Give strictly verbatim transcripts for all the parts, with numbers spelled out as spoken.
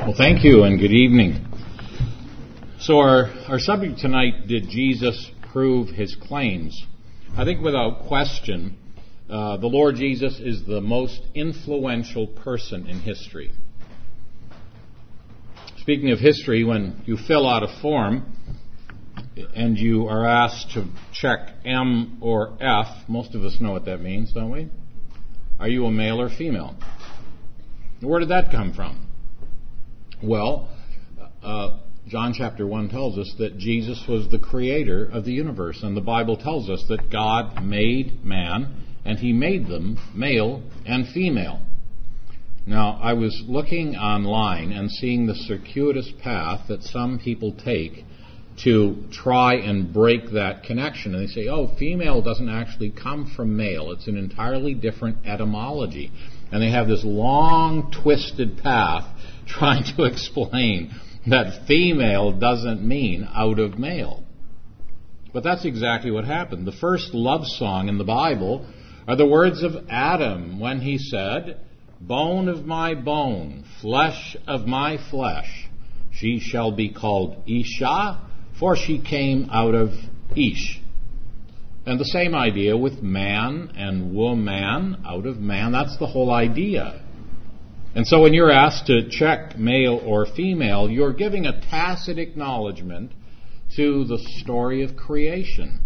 Well, thank you and good evening. So our, our subject tonight, did Jesus prove his claims? I think without question, uh, the Lord Jesus is the most influential person in history. Speaking of history, when you fill out a form and you are asked to check M or F, most of us know what that means, don't we? Are you a male or female? Where did that come from? Well, uh, John chapter one tells us that Jesus was the creator of the universe, and the Bible tells us that God made man, and he made them male and female. Now, I was looking online and seeing the circuitous path that some people take to try and break that connection. And they say, oh, female doesn't actually come from male. It's an entirely different etymology. And they have this long, twisted path trying to explain that female doesn't mean out of male. But that's exactly what happened. The first love song in the Bible are the words of Adam when he said, bone of my bone, flesh of my flesh, she shall be called Isha, for she came out of Ish. And the same idea with man and woman, out of man, that's the whole idea. And so when you're asked to check male or female, you're giving a tacit acknowledgement to the story of creation.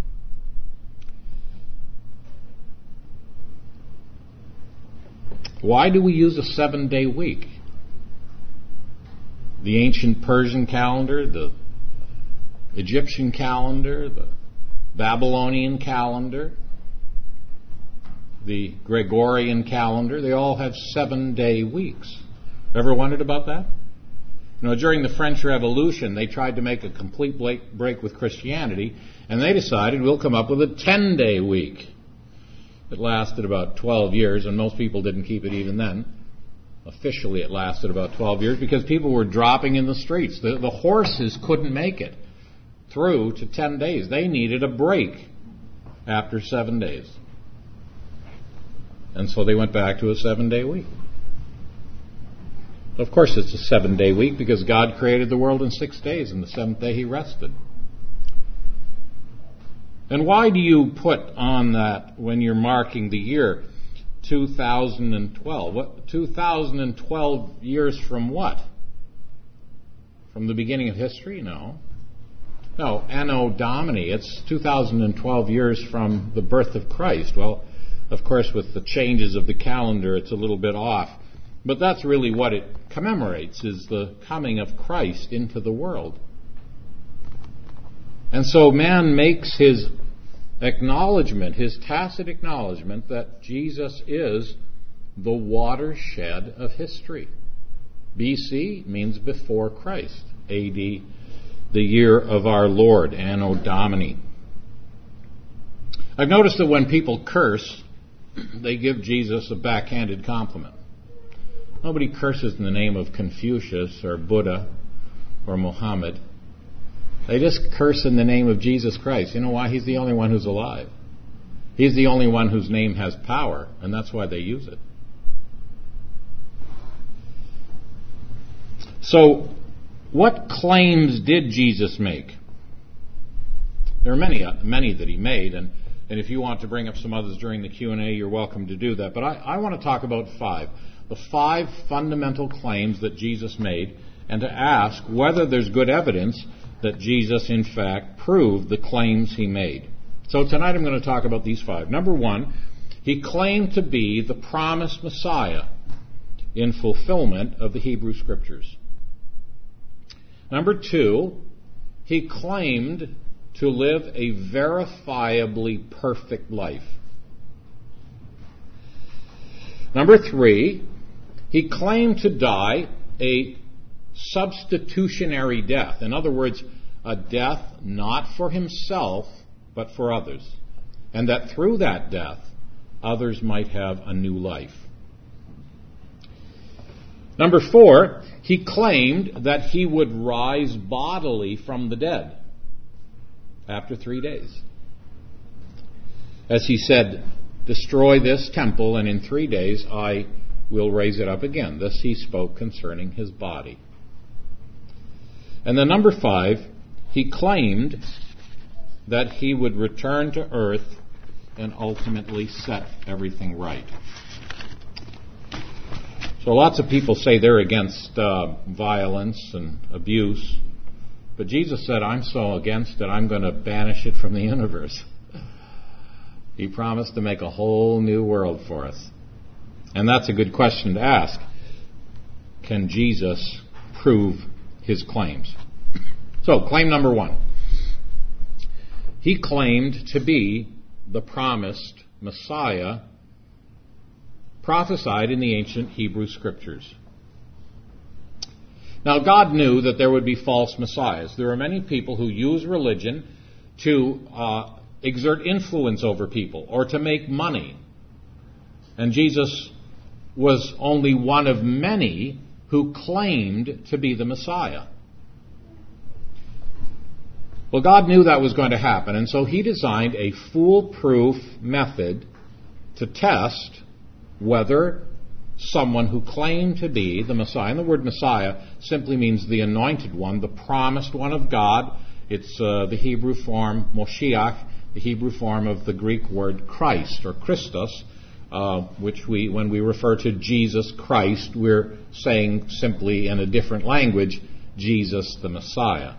Why do we use a seven-day week? The ancient Persian calendar, the Egyptian calendar, the Babylonian calendar, the Gregorian calendar, they all have seven-day weeks. Ever wondered about that? You know, during the French Revolution, they tried to make a complete break with Christianity, and they decided we'll come up with a ten-day week. It lasted about twelve years, and most people didn't keep it even then. Officially, it lasted about twelve years because people were dropping in the streets. The, the horses couldn't make it through to ten days. They needed a break after seven days. And so they went back to a seven-day week. Of course it's a seven-day week because God created the world in six days, and the seventh day he rested. And why do you put on that when you're marking the year two thousand twelve? What, two thousand twelve years from what? From the beginning of history? No. No, Anno Domini. It's two thousand twelve years from the birth of Christ. Well, of course, with the changes of the calendar, it's a little bit off. But that's really what it commemorates, is the coming of Christ into the world. And so man makes his acknowledgement, his tacit acknowledgement, that Jesus is the watershed of history. B C means before Christ. A D, the year of our Lord, Anno Domini. I've noticed that when people curse, they give Jesus a backhanded compliment. Nobody curses in the name of Confucius or Buddha or Muhammad. They just curse in the name of Jesus Christ. You know why? He's the only one who's alive. He's the only one whose name has power, and that's why they use it. So, what claims did Jesus make? There are many, many that he made, and And if you want to bring up some others during the Q and A, you're welcome to do that. But I, I want to talk about five. The five fundamental claims that Jesus made, and to ask whether there's good evidence that Jesus, in fact, proved the claims he made. So tonight I'm going to talk about these five. Number one, he claimed to be the promised Messiah in fulfillment of the Hebrew Scriptures. Number two, he claimed to live a verifiably perfect life. Number three, he claimed to die a substitutionary death. In other words, a death not for himself, but for others. And that through that death, others might have a new life. Number four, he claimed that he would rise bodily from the dead after three days. As he said, destroy this temple, and in three days I will raise it up again. Thus he spoke concerning his body. And then number five, he claimed that he would return to earth and ultimately set everything right. So lots of people say they're against uh, violence and abuse, but Jesus said, I'm so against it, I'm going to banish it from the universe. He promised to make a whole new world for us. And that's a good question to ask. Can Jesus prove his claims? So, claim number one. He claimed to be the promised Messiah prophesied in the ancient Hebrew Scriptures. Now, God knew that there would be false messiahs. There are many people who use religion to uh, exert influence over people or to make money. And Jesus was only one of many who claimed to be the Messiah. Well, God knew that was going to happen, and so he designed a foolproof method to test whether someone who claimed to be the Messiah, and the word Messiah simply means the anointed one, the promised one of God. It's uh, the Hebrew form, Moshiach, the Hebrew form of the Greek word Christ, or Christos, uh, which we, when we refer to Jesus Christ, we're saying simply in a different language, Jesus the Messiah.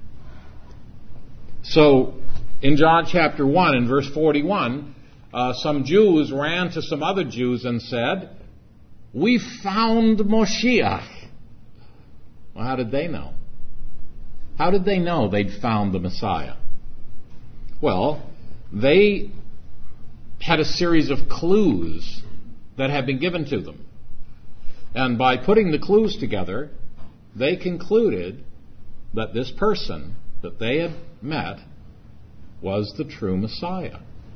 So, in John chapter one, in verse forty-one, uh, some Jews ran to some other Jews and said, "We found Moshiach." Well, how did they know? How did they know they'd found the Messiah? Well, they had a series of clues that had been given to them. And by putting the clues together, they concluded that this person that they had met was the true Messiah.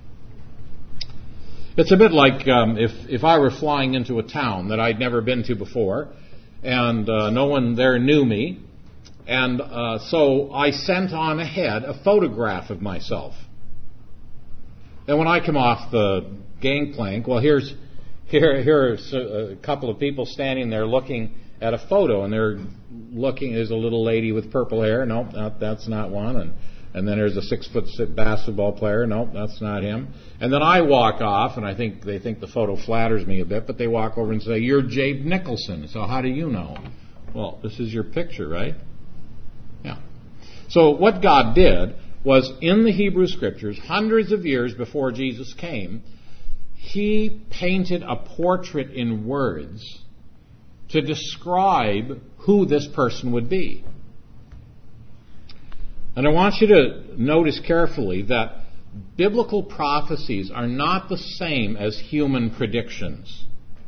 It's a bit like um, if, if I were flying into a town that I'd never been to before, and uh, no one there knew me, and uh, so I sent on ahead a photograph of myself. And when I come off the gangplank, well, here's here here's a couple of people standing there looking at a photo, and they're looking. There's a little lady with purple hair. Nope, that, that's not one. And and then there's a six-foot basketball player. Nope, that's not him. And then I walk off, and I think they think the photo flatters me a bit, but they walk over and say, "You're Jabe Nicholson." So how do you know? Well, this is your picture, right? Yeah. So what God did was, in the Hebrew Scriptures, hundreds of years before Jesus came, he painted a portrait in words to describe who this person would be. And I want you to notice carefully that biblical prophecies are not the same as human predictions.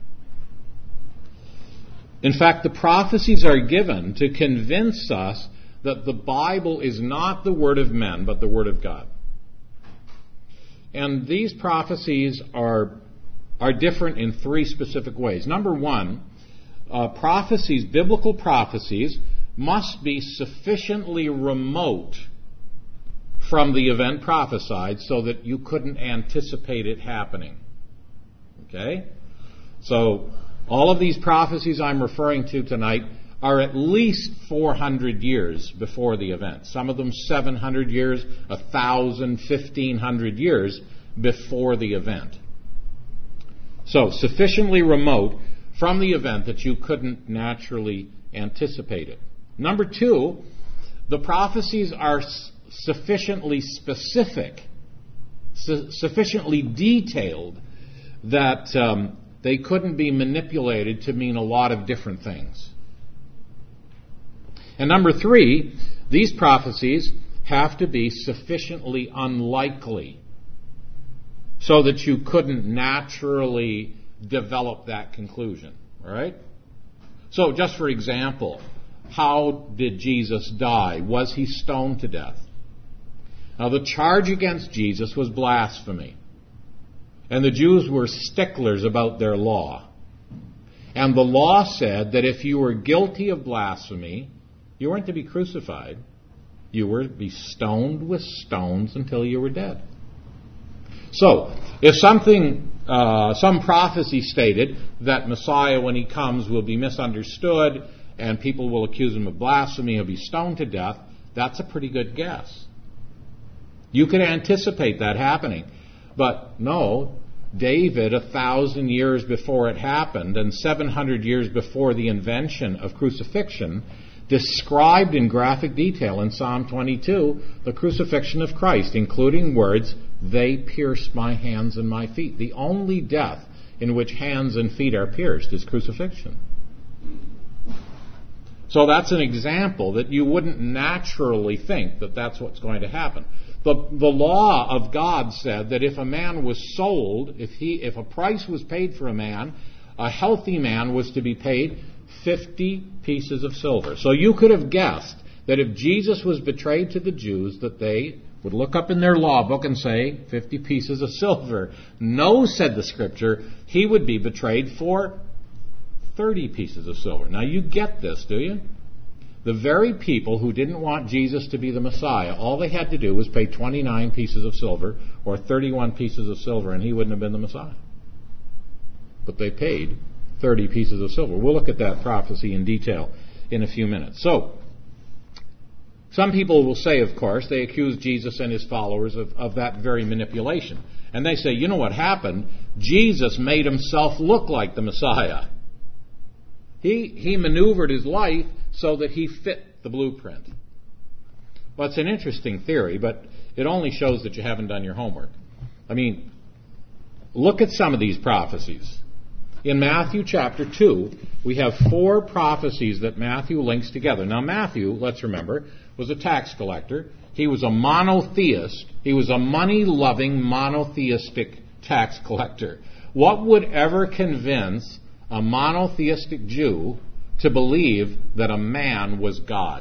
In fact, the prophecies are given to convince us that the Bible is not the word of men, but the word of God. And these prophecies are, are different in three specific ways. Number one, uh, prophecies, biblical prophecies, must be sufficiently remote from the event prophesied so that you couldn't anticipate it happening. Okay? So, all of these prophecies I'm referring to tonight are at least four hundred years before the event. Some of them seven hundred years, one thousand, fifteen hundred years before the event. So, sufficiently remote from the event that you couldn't naturally anticipate it. Number two, the prophecies are sufficiently specific, su- sufficiently detailed that um, they couldn't be manipulated to mean a lot of different things. And number three, these prophecies have to be sufficiently unlikely so that you couldn't naturally develop that conclusion. All right? So, just for example, how did Jesus die? Was he stoned to death? Now, the charge against Jesus was blasphemy. And the Jews were sticklers about their law. And the law said that if you were guilty of blasphemy, you weren't to be crucified. You were to be stoned with stones until you were dead. So, if something, uh, some prophecy stated that Messiah, when he comes, will be misunderstood and people will accuse him of blasphemy, he'll be stoned to death, that's a pretty good guess. You could anticipate that happening. But no, David, a thousand years before it happened, and seven hundred years before the invention of crucifixion, described in graphic detail in Psalm twenty-two the crucifixion of Christ, including words, "They pierced my hands and my feet." The only death in which hands and feet are pierced is crucifixion. So that's an example that you wouldn't naturally think that that's what's going to happen. The, the law of God said that if a man was sold, if he, if a price was paid for a man, a healthy man was to be paid fifty pieces of silver. So you could have guessed that if Jesus was betrayed to the Jews, that they would look up in their law book and say, fifty pieces of silver. No, said the Scripture, he would be betrayed for thirty pieces of silver. Now you get this, do you? The very people who didn't want Jesus to be the Messiah, all they had to do was pay twenty-nine pieces of silver or thirty-one pieces of silver, and he wouldn't have been the Messiah. But they paid thirty pieces of silver. We'll look at that prophecy in detail in a few minutes. So, some people will say, of course, they accuse Jesus and his followers of, of that very manipulation. And they say, you know what happened? Jesus made himself look like the Messiah. He, he maneuvered his life so that he fit the blueprint. Well, it's an interesting theory, but it only shows that you haven't done your homework. I mean, look at some of these prophecies. In Matthew chapter two, we have four prophecies that Matthew links together. Now, Matthew, let's remember, was a tax collector. He was a monotheist. He was a money-loving, monotheistic tax collector. What would ever convince a monotheistic Jew to believe that a man was God?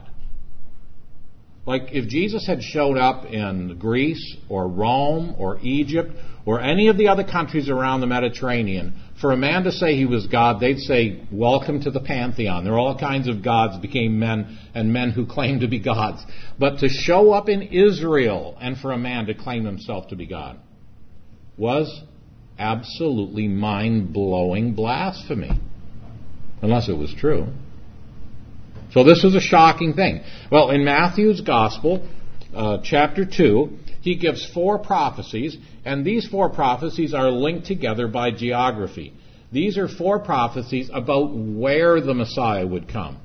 Like, if Jesus had showed up in Greece or Rome or Egypt or any of the other countries around the Mediterranean, for a man to say he was God, they'd say, welcome to the pantheon. There are all kinds of gods became men, and men who claim to be gods. But to show up in Israel and for a man to claim himself to be God was absolutely mind-blowing blasphemy. Unless it was true. So this was a shocking thing. Well, in Matthew's Gospel, uh, chapter two, he gives four prophecies, and these four prophecies are linked together by geography. These are four prophecies about where the Messiah would come.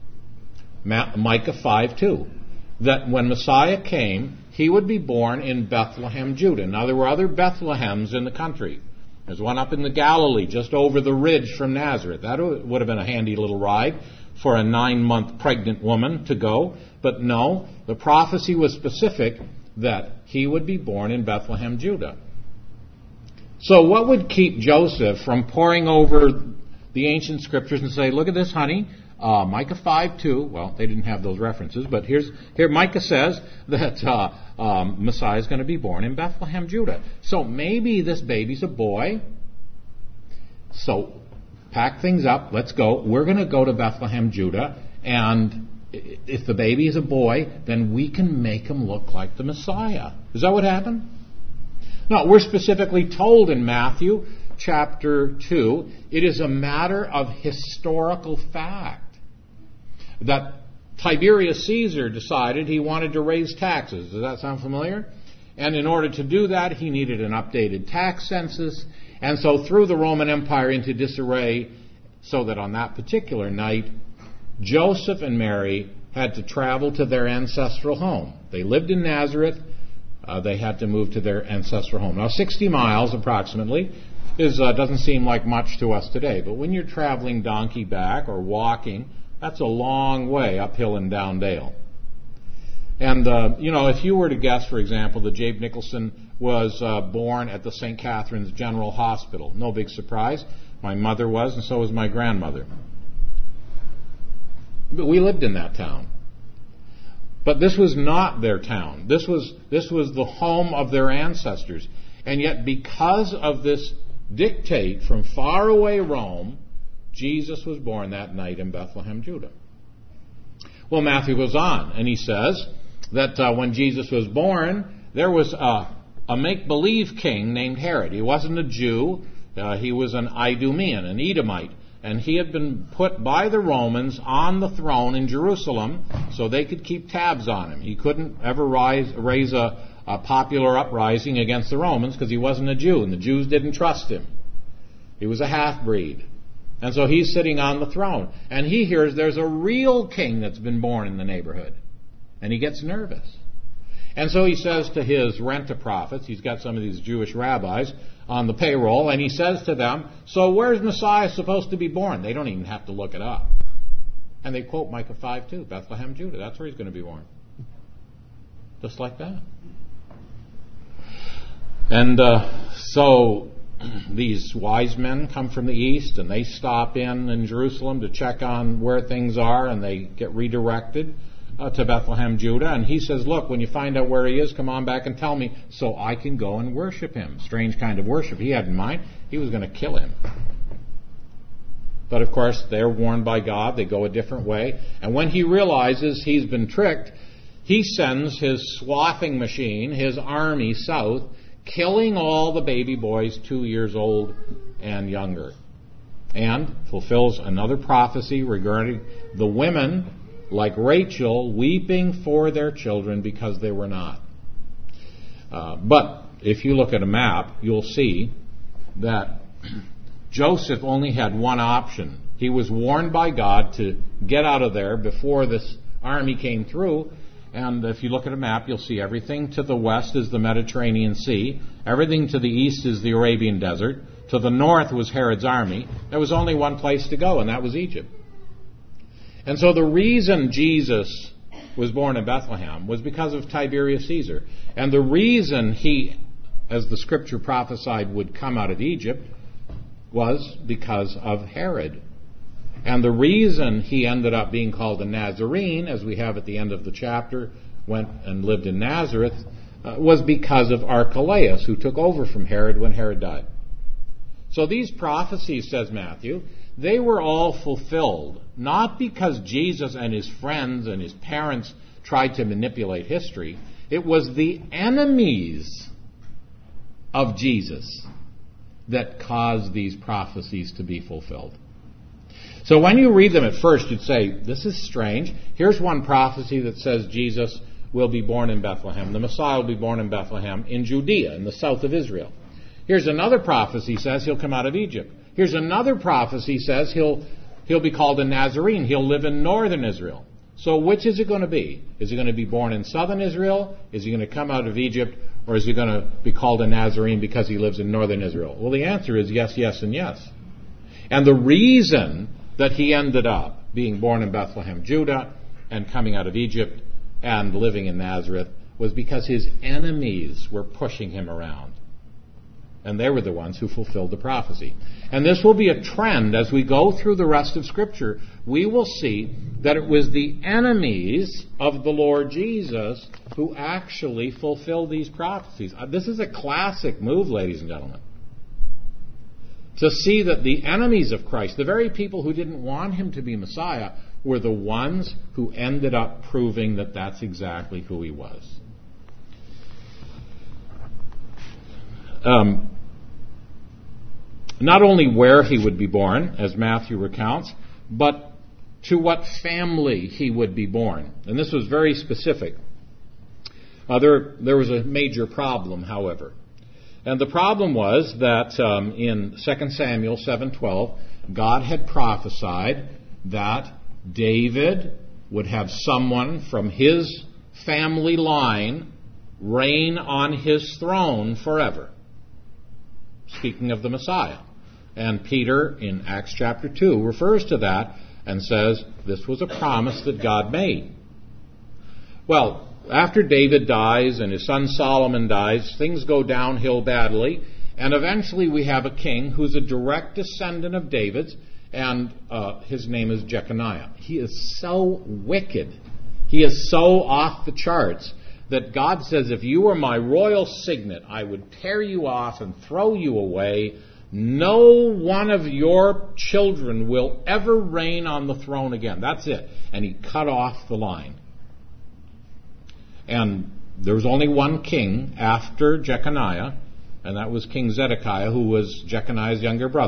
Ma- Micah five two, that when Messiah came, he would be born in Bethlehem, Judah. Now, there were other Bethlehems in the country. There's one up in the Galilee, just over the ridge from Nazareth. That would have been a handy little ride for a nine-month pregnant woman to go. But no, the prophecy was specific that he would be born in Bethlehem, Judah. So what would keep Joseph from poring over the ancient scriptures and say, look at this, honey, uh, Micah five two, well, they didn't have those references, but here's here Micah says that uh, um, Messiah is going to be born in Bethlehem, Judah. So maybe this baby's a boy. So pack things up, let's go. We're going to go to Bethlehem, Judah, and if the baby is a boy, then we can make him look like the Messiah. Is that what happened? No, we're specifically told in Matthew chapter two, it is a matter of historical fact that Tiberius Caesar decided he wanted to raise taxes. Does that sound familiar? And in order to do that, he needed an updated tax census, and so threw the Roman Empire into disarray, so that on that particular night, Joseph and Mary had to travel to their ancestral home. They lived in Nazareth. Uh, they had to move to their ancestral home. Now, sixty miles approximately is uh, doesn't seem like much to us today, but when you're traveling donkey back or walking, that's a long way uphill and down dale. And, uh, you know, if you were to guess, for example, that Jabe Nicholson was uh, born at the Saint Catherine's General Hospital, no big surprise. My mother was, and so was my grandmother. But we lived in that town. But this was not their town. This was this was the home of their ancestors. And yet, because of this dictate from faraway Rome, Jesus was born that night in Bethlehem, Judah. Well, Matthew goes on, and he says that uh, when Jesus was born, there was a, a make-believe king named Herod. He wasn't a Jew. Uh, he was an Idumean, an Edomite. and he had been put by the Romans on the throne in Jerusalem so they could keep tabs on him. He couldn't ever rise, raise a, a popular uprising against the Romans because he wasn't a Jew, and the Jews didn't trust him. He was a half-breed. And so he's sitting on the throne, and he hears there's a real king that's been born in the neighborhood, and he gets nervous. And so he says to his rent-a-prophets, he's got some of these Jewish rabbis on the payroll, and he says to them, so where's Messiah supposed to be born? They don't even have to look it up. And they quote Micah five two, Bethlehem, Judah. That's where he's going to be born. Just like that. And uh, so these wise men come from the east, and they stop in in Jerusalem to check on where things are, and they get redirected uh, to Bethlehem, Judah. And he says, look, when you find out where he is, come on back and tell me so I can go and worship him. Strange kind of worship he had in mind. He was going to kill him. But of course, they're warned by God. They go a different way. And when he realizes he's been tricked, he sends his swathing machine, his army south, killing all the baby boys two years old and younger. And fulfills another prophecy regarding the women, like Rachel, weeping for their children because they were not. Uh, but if you look at a map, you'll see that Joseph only had one option. He was warned by God to get out of there before this army came through. And if you look at a map, you'll see everything to the west is the Mediterranean Sea. Everything to the east is the Arabian Desert. To the north was Herod's army. There was only one place to go, and that was Egypt. And so the reason Jesus was born in Bethlehem was because of Tiberius Caesar. And the reason he, as the scripture prophesied, would come out of Egypt was because of Herod. And the reason he ended up being called a Nazarene, as we have at the end of the chapter, went and lived in Nazareth, uh, was because of Archelaus, who took over from Herod when Herod died. So these prophecies, says Matthew, they were all fulfilled, not because Jesus and his friends and his parents tried to manipulate history. It was the enemies of Jesus that caused these prophecies to be fulfilled. So when you read them at first, you'd say, this is strange. Here's one prophecy that says Jesus will be born in Bethlehem. The Messiah will be born in Bethlehem in Judea, in the south of Israel. Here's another prophecy says he'll come out of Egypt. Here's another prophecy says he'll he'll be called a Nazarene. He'll live in northern Israel. So which is it going to be? Is he going to be born in southern Israel? Is he going to come out of Egypt? Or is he going to be called a Nazarene because he lives in northern Israel? Well, the answer is yes, yes, and yes. And the reason that he ended up being born in Bethlehem, Judah, and coming out of Egypt and living in Nazareth was because his enemies were pushing him around. And they were the ones who fulfilled the prophecy. And this will be a trend as we go through the rest of Scripture. We will see that it was the enemies of the Lord Jesus who actually fulfilled these prophecies. This is a classic move, ladies and gentlemen. To see that the enemies of Christ, the very people who didn't want him to be Messiah, were the ones who ended up proving that that's exactly who he was. Um, not only where he would be born, as Matthew recounts, but to what family he would be born. And this was very specific. Uh, there, there was a major problem, however. And the problem was that um, in Second Samuel seven twelve, God had prophesied that David would have someone from his family line reign on his throne forever. Speaking of the Messiah. And Peter, in Acts chapter two, refers to that and says this was a promise that God made. Well, after David dies and his son Solomon dies, things go downhill badly, and eventually we have a king who's a direct descendant of David's, and uh, his name is Jeconiah. He is so wicked, he is so off the charts, that God says, if you were my royal signet, I would tear you off and throw you away. No one of your children will ever reign on the throne again. That's it. And he cut off the line. And there was only one king after Jeconiah, and that was King Zedekiah, who was Jeconiah's younger brother.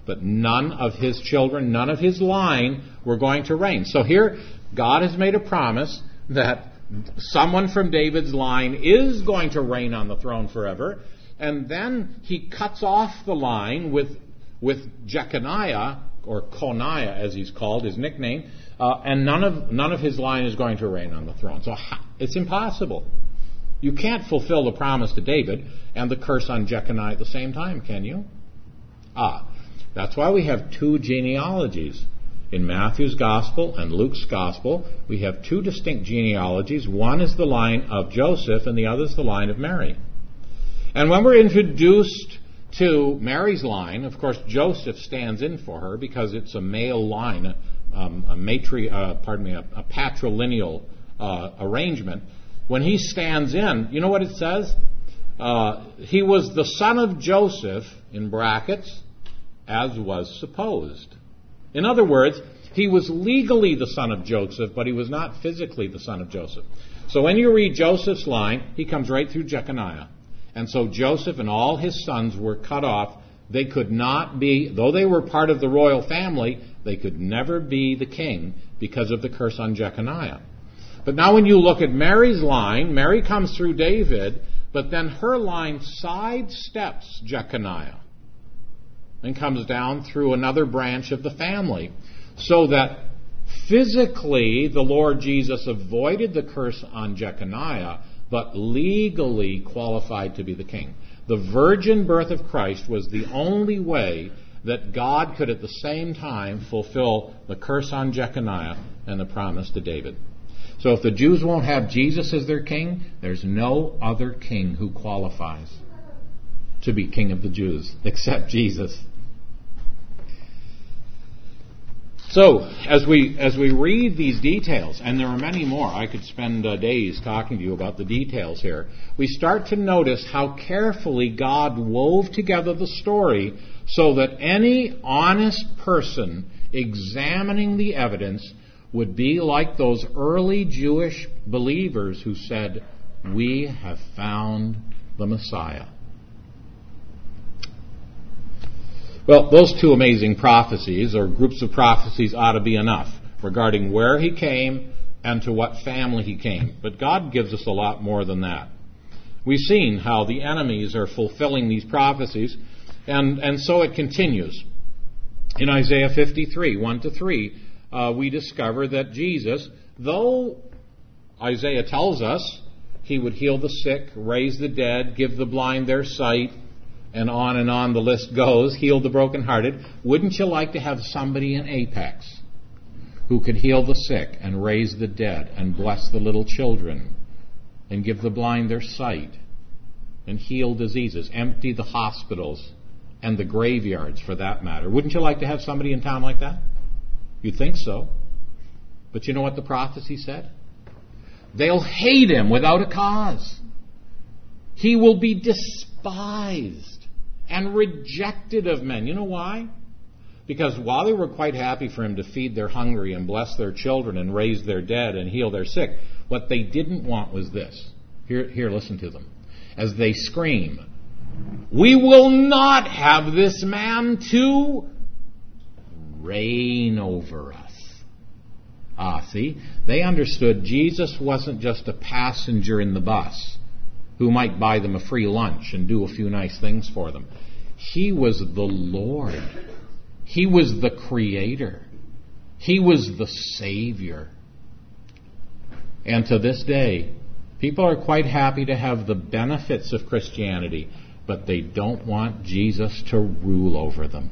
but none of his children, none of his line were going to reign. So here, God has made a promise that someone from David's line is going to reign on the throne forever, and then he cuts off the line with, with Jeconiah, or Coniah as he's called, his nickname, uh, and none of, none of his line is going to reign on the throne. So it's impossible. You can't fulfill the promise to David and the curse on Jeconiah at the same time, can you? Ah, that's why we have two genealogies. In Matthew's Gospel and Luke's Gospel, we have two distinct genealogies. One is the line of Joseph and the other is the line of Mary. And when we're introduced to Mary's line, of course, Joseph stands in for her because it's a male line, um, a matri, uh, pardon me, a, a patrilineal uh, arrangement. When he stands in, you know what it says? Uh, he was the son of Joseph, in brackets, as was supposed. In other words, he was legally the son of Joseph, but he was not physically the son of Joseph. So when you read Joseph's line, he comes right through Jeconiah. And so Joseph and all his sons were cut off. They could not be, though they were part of the royal family, they could never be the king because of the curse on Jeconiah. But now when you look at Mary's line, Mary comes through David, but then her line sidesteps Jeconiah and comes down through another branch of the family. So that physically the Lord Jesus avoided the curse on Jeconiah, but legally qualified to be the king. The virgin birth of Christ was the only way that God could at the same time fulfill the curse on Jeconiah and the promise to David. So if the Jews won't have Jesus as their king, there's no other king who qualifies to be king of the Jews except Jesus. So, as we as we read these details, and there are many more, I could spend uh, days talking to you about the details here, we start to notice how carefully God wove together the story so that any honest person examining the evidence would be like those early Jewish believers who said, "We have found the Messiah." Well, those two amazing prophecies, or groups of prophecies, ought to be enough regarding where he came and to what family he came. But God gives us a lot more than that. We've seen how the enemies are fulfilling these prophecies, and, and so it continues. In Isaiah fifty-three, one to three, uh, we discover that Jesus, though Isaiah tells us he would heal the sick, raise the dead, give the blind their sight, and on and on the list goes, heal the brokenhearted. Wouldn't you like to have somebody in Apex who could heal the sick and raise the dead and bless the little children and give the blind their sight and heal diseases, empty the hospitals and the graveyards for that matter? Wouldn't you like to have somebody in town like that? You'd think so. But you know what the prophecy said? They'll hate him without a cause. He will be despised and rejected of men. You know why? Because while they were quite happy for him to feed their hungry and bless their children and raise their dead and heal their sick, what they didn't want was this. Here, here, listen to them. As they scream, "We will not have this man to reign over us." Ah, see? They understood Jesus wasn't just a passenger in the bus who might buy them a free lunch and do a few nice things for them. He was the Lord. He was the Creator. He was the Savior. And to this day, people are quite happy to have the benefits of Christianity, but they don't want Jesus to rule over them.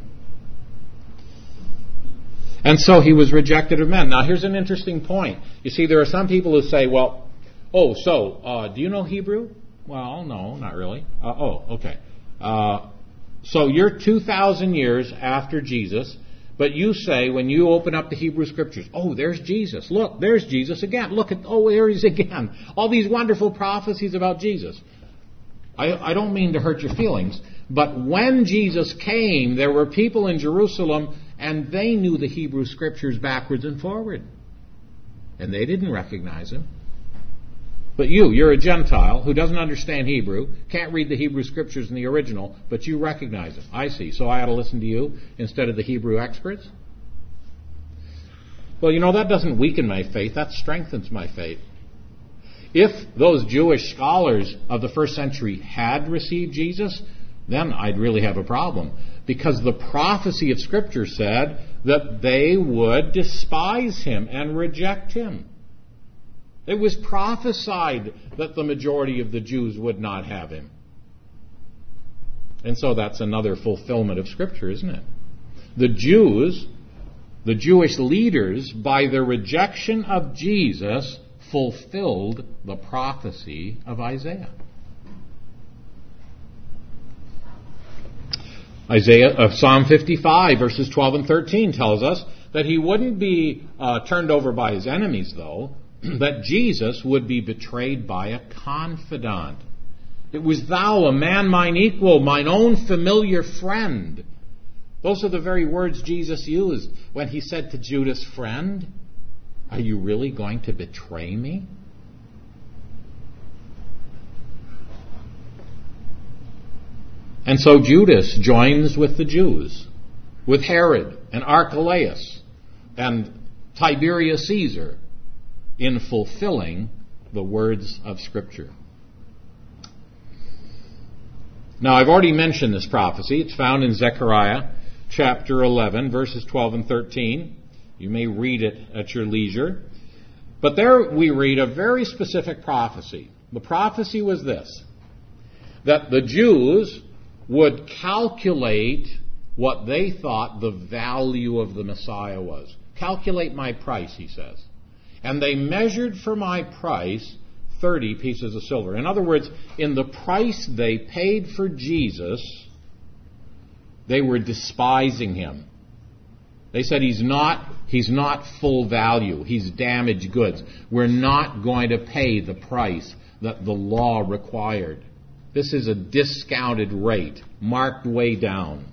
And so he was rejected of men. Now here's an interesting point. You see, there are some people who say, well, oh, so, uh, do you know Hebrew? Well, no, not really. Uh, oh, okay. Uh, so you're two thousand years after Jesus, but you say when you open up the Hebrew Scriptures, oh, there's Jesus. Look, there's Jesus again. Look at, oh, there he is again. All these wonderful prophecies about Jesus. I, I don't mean to hurt your feelings, but when Jesus came, there were people in Jerusalem, and they knew the Hebrew Scriptures backwards and forward. And they didn't recognize him. But you, you're a Gentile who doesn't understand Hebrew, can't read the Hebrew Scriptures in the original, but you recognize it. I see. So I ought to listen to you instead of the Hebrew experts? Well, you know, that doesn't weaken my faith. That strengthens my faith. If those Jewish scholars of the first century had received Jesus, then I'd really have a problem. Because the prophecy of Scripture said that they would despise him and reject him. It was prophesied that the majority of the Jews would not have him. And so that's another fulfillment of Scripture, isn't it? The Jews, the Jewish leaders, by their rejection of Jesus, fulfilled the prophecy of Isaiah. Isaiah of Psalm fifty-five, verses twelve and thirteen tells us that he wouldn't be uh, turned over by his enemies, though, that Jesus would be betrayed by a confidant. It was thou, a man mine equal, mine own familiar friend. Those are the very words Jesus used when he said to Judas, friend, are you really going to betray me? And so Judas joins with the Jews, with Herod and Archelaus and Tiberius Caesar, in fulfilling the words of Scripture. Now, I've already mentioned this prophecy. It's found in Zechariah chapter eleven, verses twelve and thirteen. You may read it at your leisure. But there we read a very specific prophecy. The prophecy was this, that the Jews would calculate what they thought the value of the Messiah was. Calculate my price, he says. And they measured for my price thirty pieces of silver. In other words, in the price they paid for Jesus, they were despising him. They said he's not, he's not full value. He's damaged goods. We're not going to pay the price that the law required. This is a discounted rate, marked way down.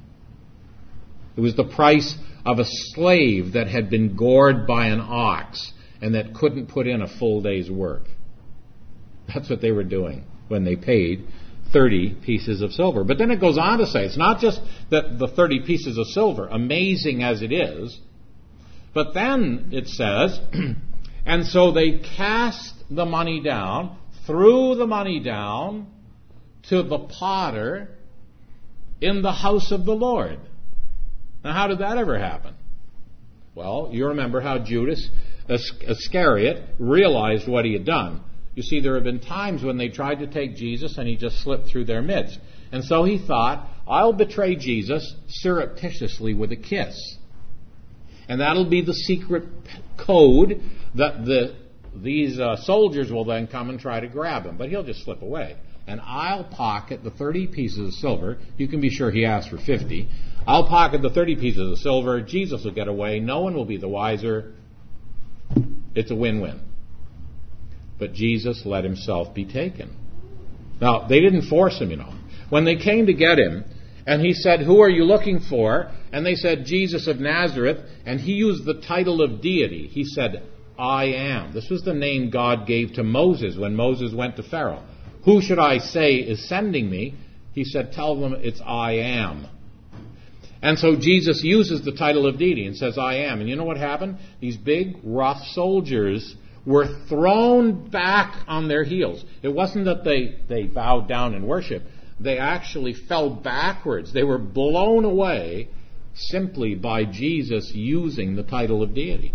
It was the price of a slave that had been gored by an ox and that couldn't put in a full day's work. That's what they were doing when they paid thirty pieces of silver. But then it goes on to say, it's not just that the thirty pieces of silver, amazing as it is, but then it says, and so they cast the money down, threw the money down to the potter in the house of the Lord. Now, how did that ever happen? Well, you remember how Judas Iscariot realized what he had done. You see, there have been times when they tried to take Jesus and he just slipped through their midst. And so he thought, I'll betray Jesus surreptitiously with a kiss. And that'll be the secret code that the these uh, soldiers will then come and try to grab him. But he'll just slip away. And I'll pocket the thirty pieces of silver. You can be sure he asked for fifty. I'll pocket the thirty pieces of silver. Jesus will get away. No one will be the wiser. It's a win-win. But Jesus let himself be taken. Now, they didn't force him, you know. When they came to get him, and he said, who are you looking for? And they said, Jesus of Nazareth. And he used the title of deity. He said, I am. This was the name God gave to Moses when Moses went to Pharaoh. Who should I say is sending me? He said, tell them it's I am. And so Jesus uses the title of deity and says, I am. And you know what happened? These big, rough soldiers were thrown back on their heels. It wasn't that they, they bowed down in worship. They actually fell backwards. They were blown away simply by Jesus using the title of deity.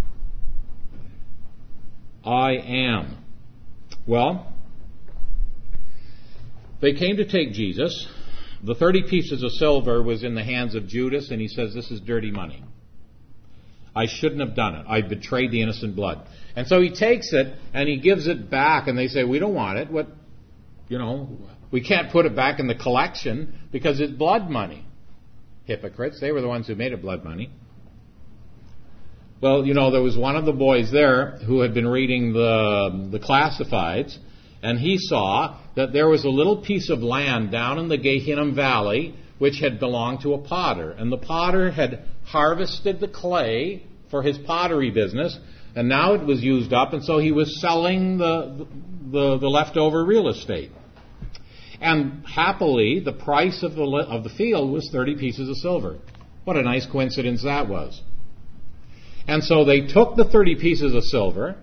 I am. Well, they came to take Jesus. The thirty pieces of silver was in the hands of Judas, and he says, this is dirty money. I shouldn't have done it. I betrayed the innocent blood. And so he takes it, and he gives it back, and they say, we don't want it. What, you know, we can't put it back in the collection because it's blood money. Hypocrites. They were the ones who made it blood money. Well, you know, there was one of the boys there who had been reading the, the classifieds, and he saw that there was a little piece of land down in the Gehinnom Valley which had belonged to a potter. And the potter had harvested the clay for his pottery business, and now it was used up, and so he was selling the, the, the leftover real estate. And happily, the price of the of the field was thirty pieces of silver. What a nice coincidence that was. And so they took the thirty pieces of silver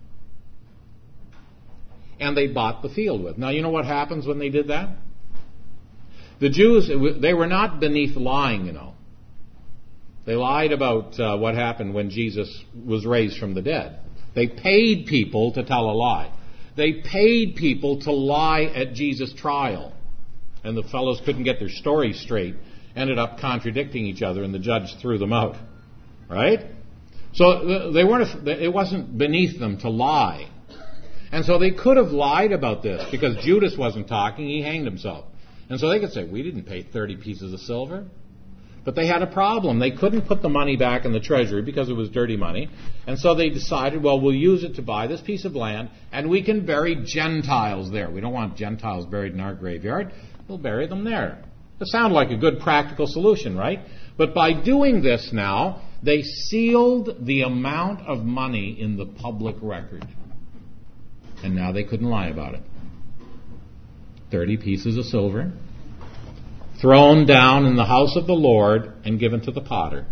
and they bought the field with. Now, you know what happens when they did that? The Jews, they were not beneath lying, you know. They lied about uh, what happened when Jesus was raised from the dead. They paid people to tell a lie. They paid people to lie at Jesus' trial. And the fellows couldn't get their story straight, ended up contradicting each other, and the judge threw them out. Right? So they weren't. It wasn't beneath them to lie. And so they could have lied about this, because Judas wasn't talking, he hanged himself. And so they could say, we didn't pay thirty pieces of silver. But they had a problem. They couldn't put the money back in the treasury because it was dirty money. And so they decided, well, we'll use it to buy this piece of land, and we can bury Gentiles there. We don't want Gentiles buried in our graveyard. We'll bury them there. It sounded like a good practical solution, right? But by doing this now, they sealed the amount of money in the public record. And now they couldn't lie about it. Thirty pieces of silver, thrown down in the house of the Lord and given to the potter.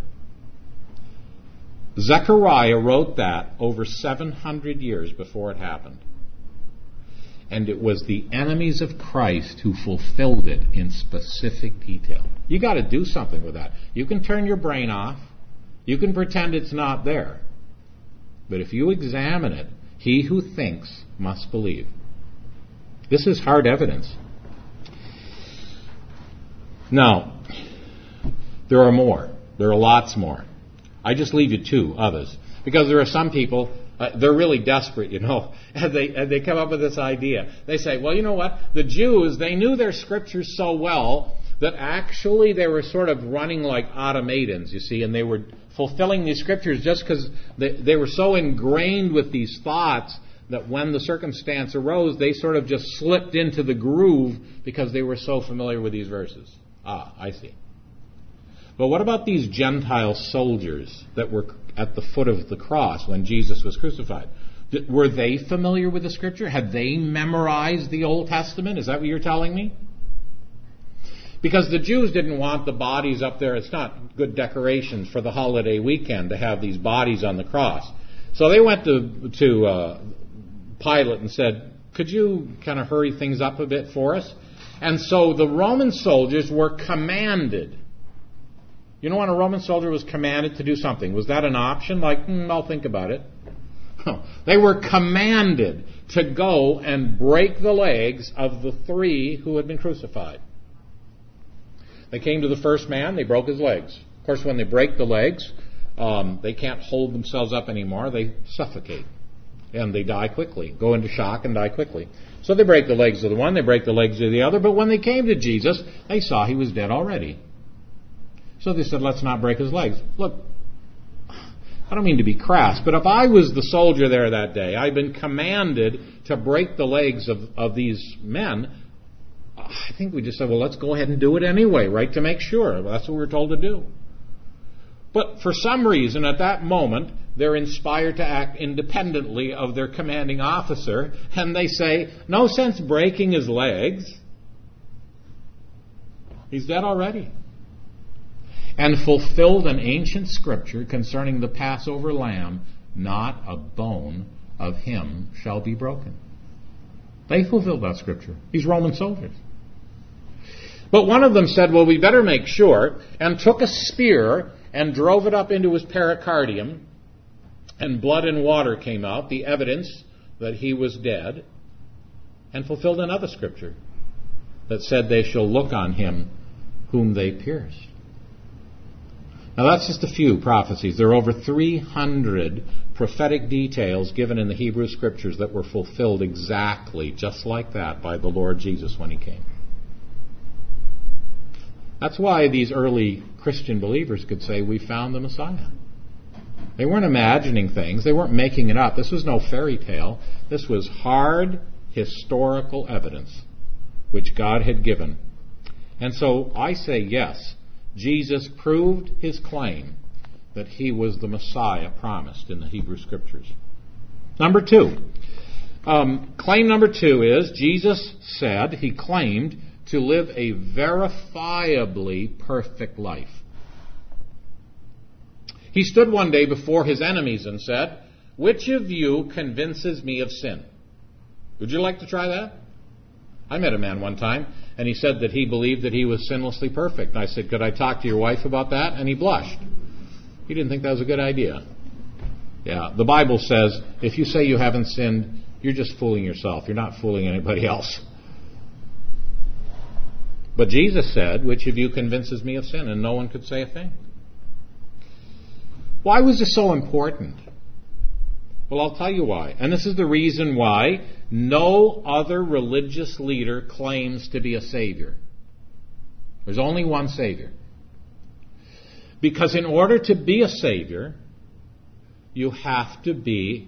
Zechariah wrote that over seven hundred years before it happened. And it was the enemies of Christ who fulfilled it in specific detail. You got to do something with that. You can turn your brain off. You can pretend it's not there. But if you examine it, he who thinks must believe. This is hard evidence. Now, there are more. There are lots more. I just leave you two others. Because there are some people, uh, they're really desperate, you know, and they, and they come up with this idea. They say, well, you know what? The Jews, they knew their scriptures so well that actually they were sort of running like automatons, you see, and they were fulfilling these scriptures just because they, they were so ingrained with these thoughts that when the circumstance arose, they sort of just slipped into the groove because they were so familiar with these verses. Ah, I see. But what about these Gentile soldiers that were at the foot of the cross when Jesus was crucified? Were they familiar with the Scripture? Had they memorized the Old Testament? Is that what you're telling me? Because the Jews didn't want the bodies up there. It's not good decorations for the holiday weekend to have these bodies on the cross. So they went to, to uh, Pilate and said, could you kind of hurry things up a bit for us? And so the Roman soldiers were commanded. You know when a Roman soldier was commanded to do something, was that an option? Like, hmm, I'll think about it. They were commanded to go and break the legs of the three who had been crucified. They came to the first man, they broke his legs. Of course, when they break the legs, um, they can't hold themselves up anymore. They suffocate. And they die quickly, go into shock and die quickly. So they break the legs of the one, they break the legs of the other, but when they came to Jesus, they saw he was dead already. So they said, let's not break his legs. Look, I don't mean to be crass, but if I was the soldier there that day, I'd been commanded to break the legs of, of these men, I think we just said, well, let's go ahead and do it anyway, right, to make sure. Well, that's what we were told to do. But for some reason, at that moment, they're inspired to act independently of their commanding officer, and they say, no sense breaking his legs. He's dead already. And fulfilled an ancient scripture concerning the Passover lamb, not a bone of him shall be broken. They fulfilled that scripture. These Roman soldiers. But one of them said, well, we better make sure, and took a spear and drove it up into his pericardium, and blood and water came out, the evidence that he was dead, and fulfilled another scripture that said they shall look on him whom they pierced. Now that's just a few prophecies. There are over three hundred prophetic details given in the Hebrew Scriptures that were fulfilled exactly just like that by the Lord Jesus when he came. That's why these early Christian believers could say, we found the Messiah. They weren't imagining things. They weren't making it up. This was no fairy tale. This was hard historical evidence which God had given. And so I say yes, Jesus proved his claim that he was the Messiah promised in the Hebrew Scriptures. Number two, Um, claim number two is Jesus said, he claimed, to live a verifiably perfect life. He stood one day before his enemies and said, "Which of you convinces me of sin?" Would you like to try that? I met a man one time, and he said that he believed that he was sinlessly perfect. And I said, "Could I talk to your wife about that?" And he blushed. He didn't think that was a good idea. Yeah, the Bible says, if you say you haven't sinned, you're just fooling yourself. You're not fooling anybody else. But Jesus said, "Which of you convinces me of sin?" And no one could say a thing. Why was this so important? Well, I'll tell you why. And this is the reason why no other religious leader claims to be a savior. There's only one savior. Because in order to be a savior, you have to be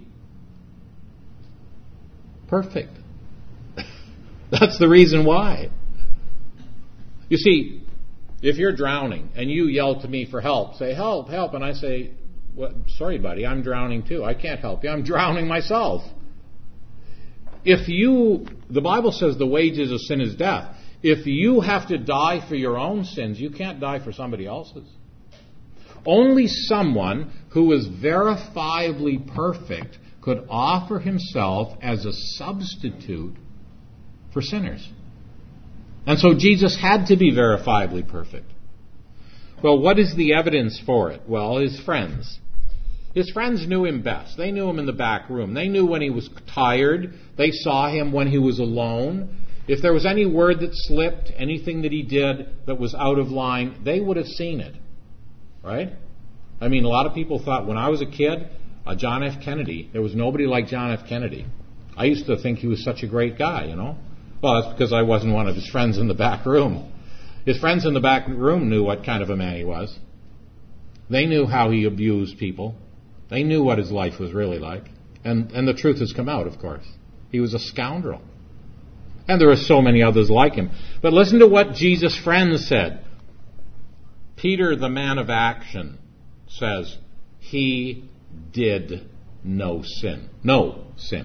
perfect. That's the reason why. You see, if you're drowning and you yell to me for help, say, "Help, help," and I say, "What? Sorry, buddy, I'm drowning too. I can't help you. I'm drowning myself." If you, the Bible says the wages of sin is death. If you have to die for your own sins, you can't die for somebody else's. Only someone who is verifiably perfect could offer himself as a substitute for sinners. And so Jesus had to be verifiably perfect. Well, what is the evidence for it? Well, his friends. His friends knew him best. They knew him in the back room. They knew when he was tired. They saw him when he was alone. If there was any word that slipped, anything that he did that was out of line, they would have seen it. Right? I mean, a lot of people thought when I was a kid, uh, John F. Kennedy, there was nobody like John F. Kennedy. I used to think he was such a great guy, you know. Well, that's because I wasn't one of his friends in the back room. His friends in the back room knew what kind of a man he was. They knew how he abused people. They knew what his life was really like. And, and the truth has come out, of course. He was a scoundrel. And there are so many others like him. But listen to what Jesus' friends said. Peter, the man of action, says, he did no sin. No sin.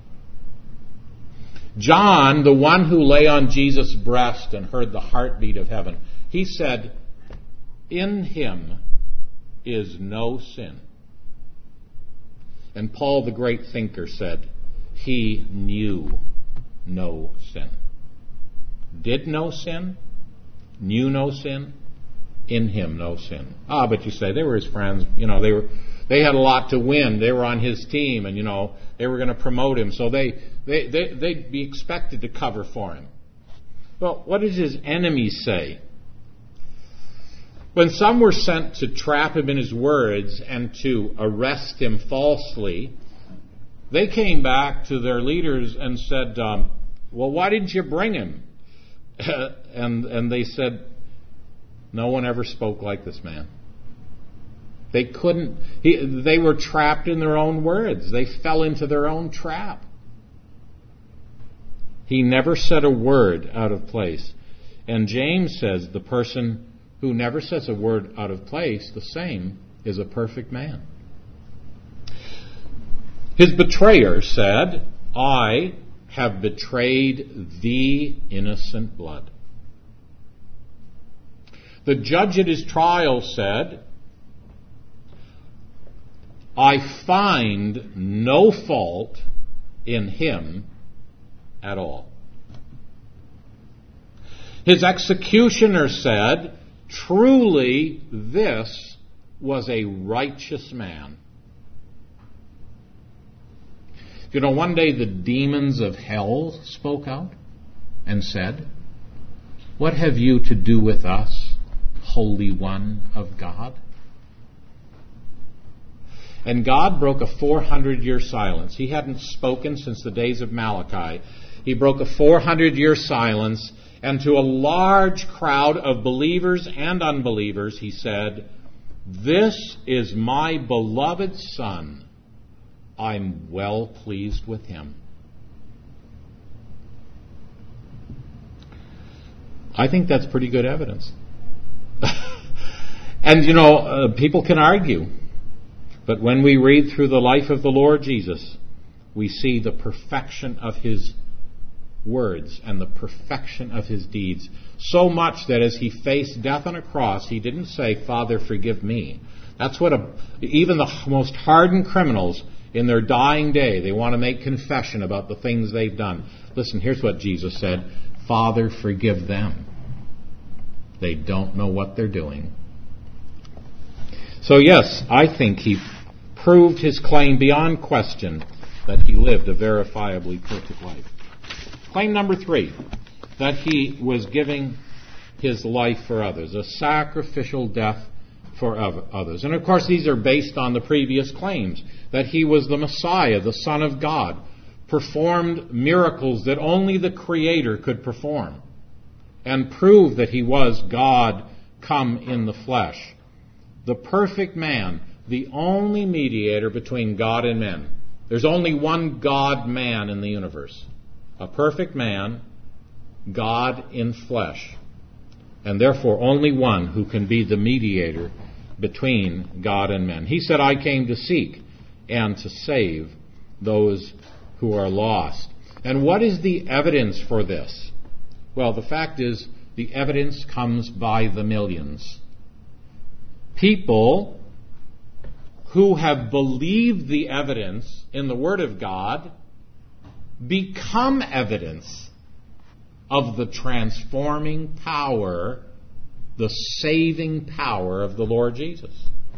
John, the one who lay on Jesus' breast and heard the heartbeat of heaven, he said, in him is no sin. And Paul, the great thinker, said, he knew no sin. Did no sin, knew no sin, in him no sin. Ah, but you say, they were his friends, you know, they were they had a lot to win. They were on his team, and you know, they were going to promote him, so they, they, they, they'd be expected to cover for him. Well, what did his enemies say? When some were sent to trap him in his words and to arrest him falsely, they came back to their leaders and said, um, well, why didn't you bring him? and and they said, no one ever spoke like this man. They couldn't, he, they were trapped in their own words. They fell into their own trap. He never said a word out of place. And James says the person who never says a word out of place, the same is a perfect man. His betrayer said, I have betrayed the innocent blood. The judge at his trial said, I find no fault in him at all. His executioner said, truly this was a righteous man. You know, one day the demons of hell spoke out and said, what have you to do with us, Holy One of God? And God broke a four hundred year silence. He hadn't spoken since the days of Malachi. He broke a four hundred year silence, and to a large crowd of believers and unbelievers, he said, this is my beloved Son. I'm well pleased with him. I think that's pretty good evidence. And, you know, uh, people can argue. But when we read through the life of the Lord Jesus, we see the perfection of his words and the perfection of his deeds. So much that as he faced death on a cross, he didn't say, Father, forgive me. That's what a, even the most hardened criminals in their dying day, they want to make confession about the things they've done. Listen, here's what Jesus said, Father, forgive them. They don't know what they're doing. So yes, I think he proved his claim beyond question that he lived a verifiably perfect life. Claim number three, that he was giving his life for others, a sacrificial death for others. And of course these are based on the previous claims, that he was the Messiah, the Son of God, performed miracles that only the Creator could perform, and proved that he was God come in the flesh. The perfect man, the only mediator between God and men. There's only one God-man in the universe. A perfect man, God in flesh. And therefore only one who can be the mediator between God and men. He said, I came to seek and to save those who are lost. And what is the evidence for this? Well, the fact is, the evidence comes by the millions. People who have believed the evidence in the Word of God become evidence of the transforming power, the saving power of the Lord Jesus.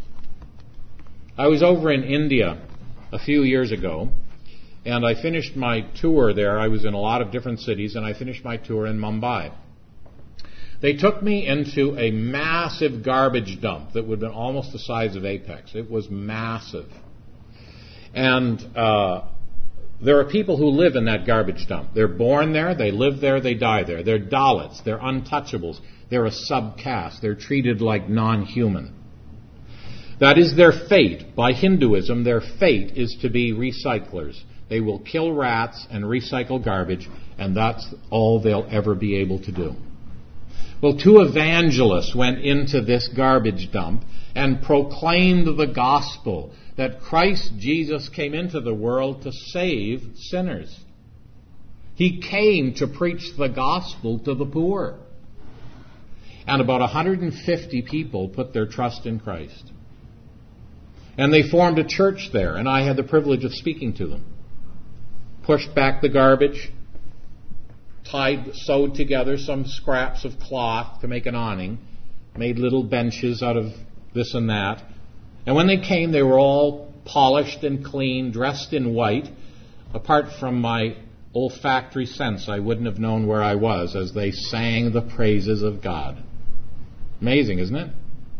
I was over in India a few years ago, and I finished my tour there. I was in a lot of different cities, and I finished my tour in Mumbai. They took me into a massive garbage dump that would have been almost the size of Apex. It was massive. And uh, there are people who live in that garbage dump. They're born there, they live there, they die there. They're Dalits, they're untouchables, they're a subcaste, they're treated like non-human. That is their fate. By Hinduism, their fate is to be recyclers. They will kill rats and recycle garbage, and that's all they'll ever be able to do. Well, two evangelists went into this garbage dump and proclaimed the gospel that Christ Jesus came into the world to save sinners. He came to preach the gospel to the poor. And about one hundred fifty people put their trust in Christ. And they formed a church there, and I had the privilege of speaking to them. Pushed back the garbage, tied, sewed together some scraps of cloth to make an awning, made little benches out of this and that. And when they came, they were all polished and clean, dressed in white. Apart from my olfactory sense, I wouldn't have known where I was as they sang the praises of God. Amazing, isn't it?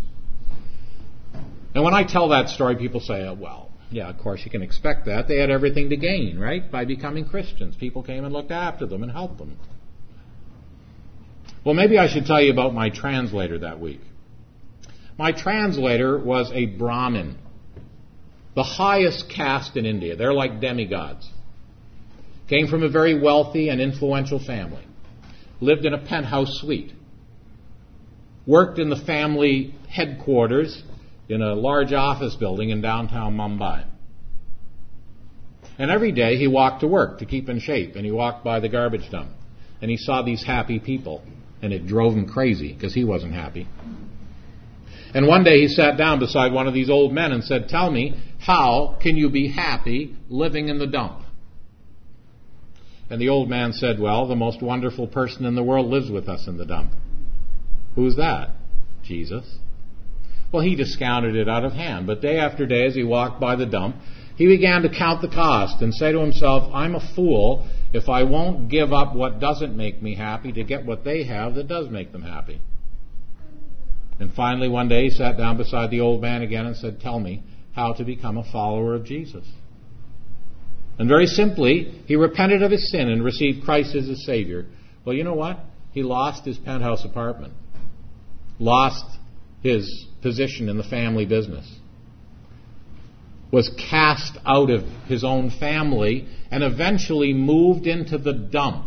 And when I tell that story, people say, oh, well, yeah, of course you can expect that. They had everything to gain, right, by becoming Christians. People came and looked after them and helped them. Well, maybe I should tell you about my translator that week. My translator was a Brahmin, the highest caste in India. They're like demigods. Came from a very wealthy and influential family. Lived in a penthouse suite. Worked in the family headquarters in a large office building in downtown Mumbai. And every day he walked to work to keep in shape, and he walked by the garbage dump. And he saw these happy people, and it drove him crazy because he wasn't happy. And one day he sat down beside one of these old men and said, tell me, how can you be happy living in the dump? And the old man said, well, the most wonderful person in the world lives with us in the dump. Who's that? Jesus. Well, he discounted it out of hand. But day after day, as he walked by the dump, he began to count the cost and say to himself, I'm a fool if I won't give up what doesn't make me happy to get what they have that does make them happy. And finally, one day, he sat down beside the old man again and said, tell me how to become a follower of Jesus. And very simply, he repented of his sin and received Christ as his Savior. Well, you know what? He lost his penthouse apartment. Lost his position in the family business. Was cast out of his own family and eventually moved into the dump.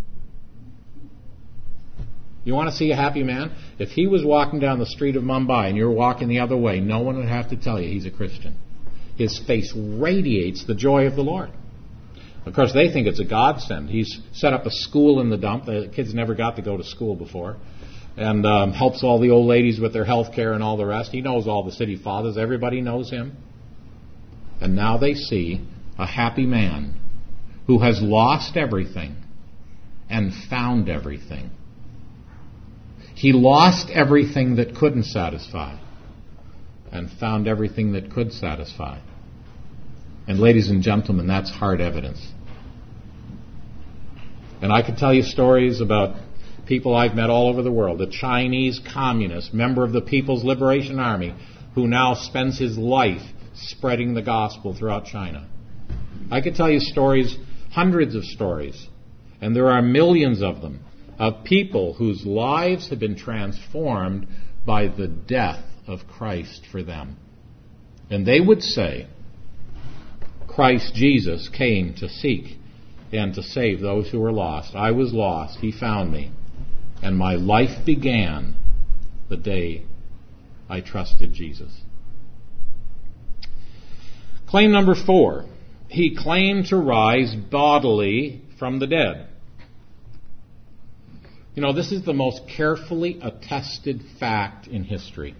You want to see a happy man? If he was walking down the street of Mumbai and you're walking the other way, no one would have to tell you he's a Christian. His face radiates the joy of the Lord. Of course, they think it's a godsend. He's set up a school in the dump. The kids never got to go to school before. And um, helps all the old ladies with their health care and all the rest. He knows all the city fathers. Everybody knows him. And now they see a happy man who has lost everything and found everything. He lost everything that couldn't satisfy and found everything that could satisfy. And ladies and gentlemen, that's hard evidence. And I could tell you stories about people I've met all over the world. A Chinese communist, member of the People's Liberation Army, who now spends his life spreading the gospel throughout China. I could tell you stories, hundreds of stories, and there are millions of them, of people whose lives have been transformed by the death of Christ for them. And they would say, Christ Jesus came to seek and to save those who were lost. I was lost. He found me. And my life began the day I trusted Jesus. Claim number four. He claimed to rise bodily from the dead. You know, this is the most carefully attested fact in history.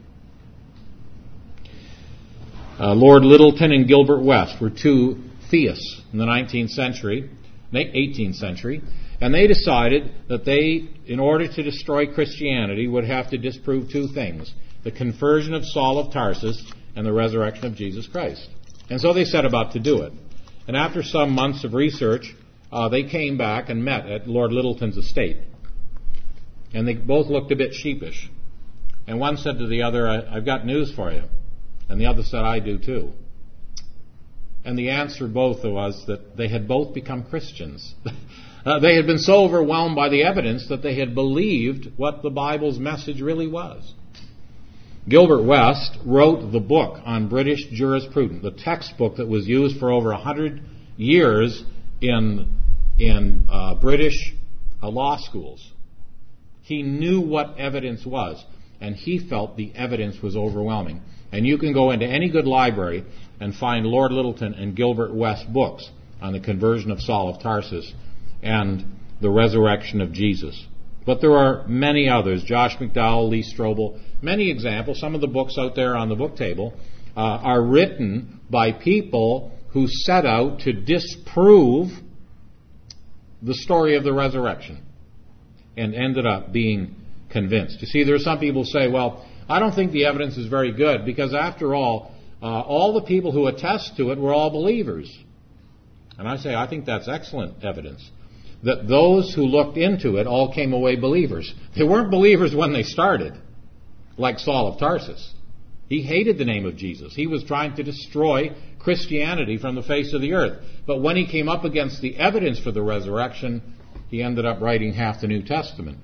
Uh, Lord Lyttelton and Gilbert West were two theists in the nineteenth century, eighteenth century, and they decided that they, in order to destroy Christianity, would have to disprove two things: the conversion of Saul of Tarsus and the resurrection of Jesus Christ. And so they set about to do it. And after some months of research, uh, they came back and met at Lord Lyttelton's estate. And they both looked a bit sheepish. And one said to the other, I, I've got news for you. And the other said, I do too. And the answer both was that they had both become Christians. uh, they had been so overwhelmed by the evidence that they had believed what the Bible's message really was. Gilbert West wrote the book on British jurisprudence, the textbook that was used for over a hundred years in, in uh, British uh, law schools. He knew what evidence was, and he felt the evidence was overwhelming. And you can go into any good library and find Lord Lyttelton and Gilbert West books on the conversion of Saul of Tarsus and the resurrection of Jesus. But there are many others, Josh McDowell, Lee Strobel, many examples. Some of the books out there on the book table uh, are written by people who set out to disprove the story of the resurrection and ended up being convinced. You see, there are some people who say, well, I don't think the evidence is very good because, after all, uh, all the people who attest to it were all believers. And I say, I think that's excellent evidence, that those who looked into it all came away believers. They weren't believers when they started, like Saul of Tarsus. He hated the name of Jesus. He was trying to destroy Christianity from the face of the earth. But when he came up against the evidence for the resurrection, he ended up writing half the New Testament.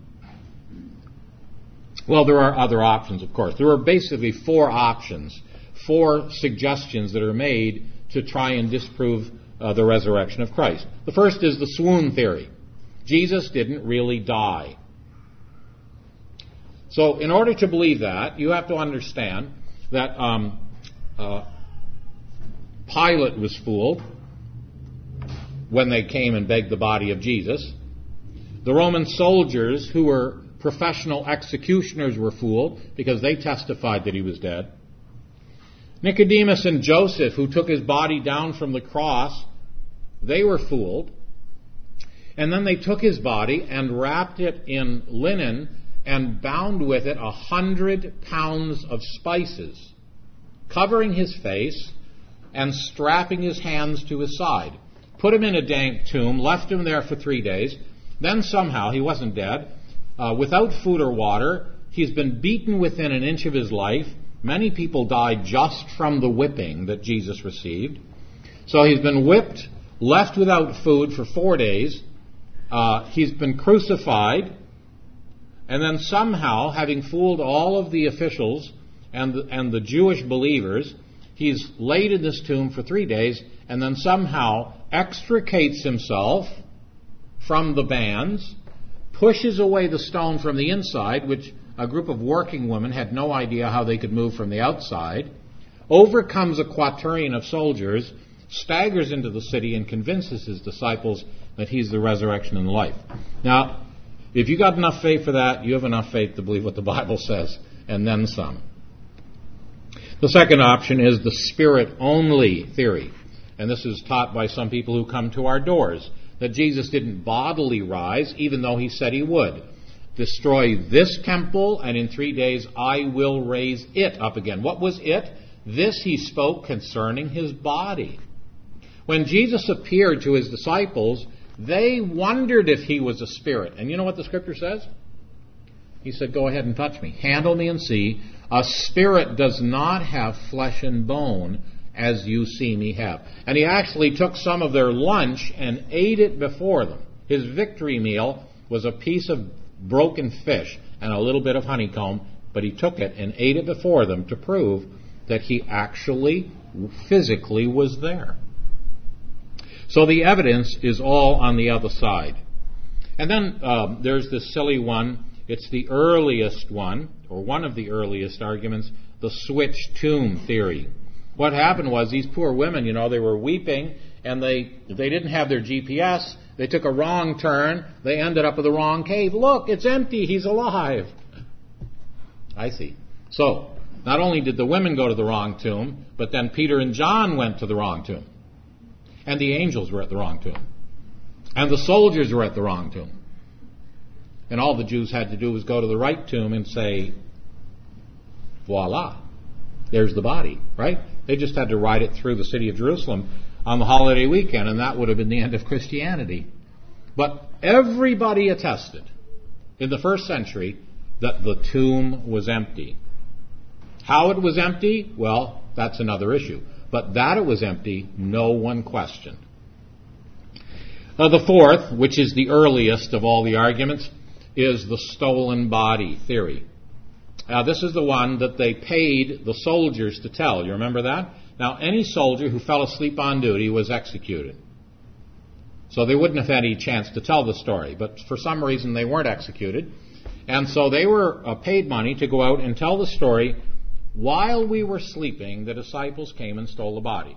Well, there are other options, of course. There are basically four options, four suggestions that are made to try and disprove uh, the resurrection of Christ. The first is the swoon theory. Jesus didn't really die. So in order to believe that, you have to understand that um, uh, Pilate was fooled when they came and begged the body of Jesus. The Roman soldiers, who were professional executioners, were fooled because they testified that he was dead. Nicodemus and Joseph, who took his body down from the cross, they were fooled. And then they took his body and wrapped it in linen and bound with it a hundred pounds of spices, covering his face and strapping his hands to his side. Put him in a dank tomb, left him there for three days. Then somehow, he wasn't dead, Uh, without food or water, he's been beaten within an inch of his life. Many people died just from the whipping that Jesus received. So he's been whipped, left without food for four days. Uh, he's been crucified. And then somehow, having fooled all of the officials and the, and the Jewish believers, he's laid in this tomb for three days and then somehow extricates himself from the bands, pushes away the stone from the inside, which a group of working women had no idea how they could move from the outside, overcomes a quaternion of soldiers, staggers into the city and convinces his disciples that he's the resurrection and life. Now, if you got enough faith for that, you have enough faith to believe what the Bible says, and then some. The second option is the Spirit-only theory. And this is taught by some people who come to our doors, that Jesus didn't bodily rise, even though he said he would. Destroy this temple, and in three days I will raise it up again. What was it? This he spoke concerning his body. When Jesus appeared to his disciples, they wondered if he was a spirit. And you know what the Scripture says? He said, go ahead and touch me. Handle me and see. A spirit does not have flesh and bone, as you see me have. And he actually took some of their lunch and ate it before them. His victory meal was a piece of broken fish and a little bit of honeycomb, but he took it and ate it before them to prove that he actually physically was there. So the evidence is all on the other side. And then um, there's this silly one. It's the earliest one, or one of the earliest arguments, the switch tomb theory. What happened was these poor women, you know, they were weeping, and they they didn't have their G P S. They took a wrong turn. They ended up with the wrong cave. Look, it's empty. He's alive. I see. So, not only did the women go to the wrong tomb, but then Peter and John went to the wrong tomb. And the angels were at the wrong tomb. And the soldiers were at the wrong tomb. And all the Jews had to do was go to the right tomb and say, voila, there's the body, right? They just had to ride it through the city of Jerusalem on the holiday weekend, and that would have been the end of Christianity. But everybody attested in the first century that the tomb was empty. How it was empty, well, that's another issue. But that it was empty, no one questioned. Now, the fourth, which is the earliest of all the arguments, is the stolen body theory. Now, this is the one that they paid the soldiers to tell. You remember that? Now, any soldier who fell asleep on duty was executed. So they wouldn't have had any chance to tell the story. But for some reason, they weren't executed. And so they were uh, paid money to go out and tell the story. While we were sleeping, the disciples came and stole the body.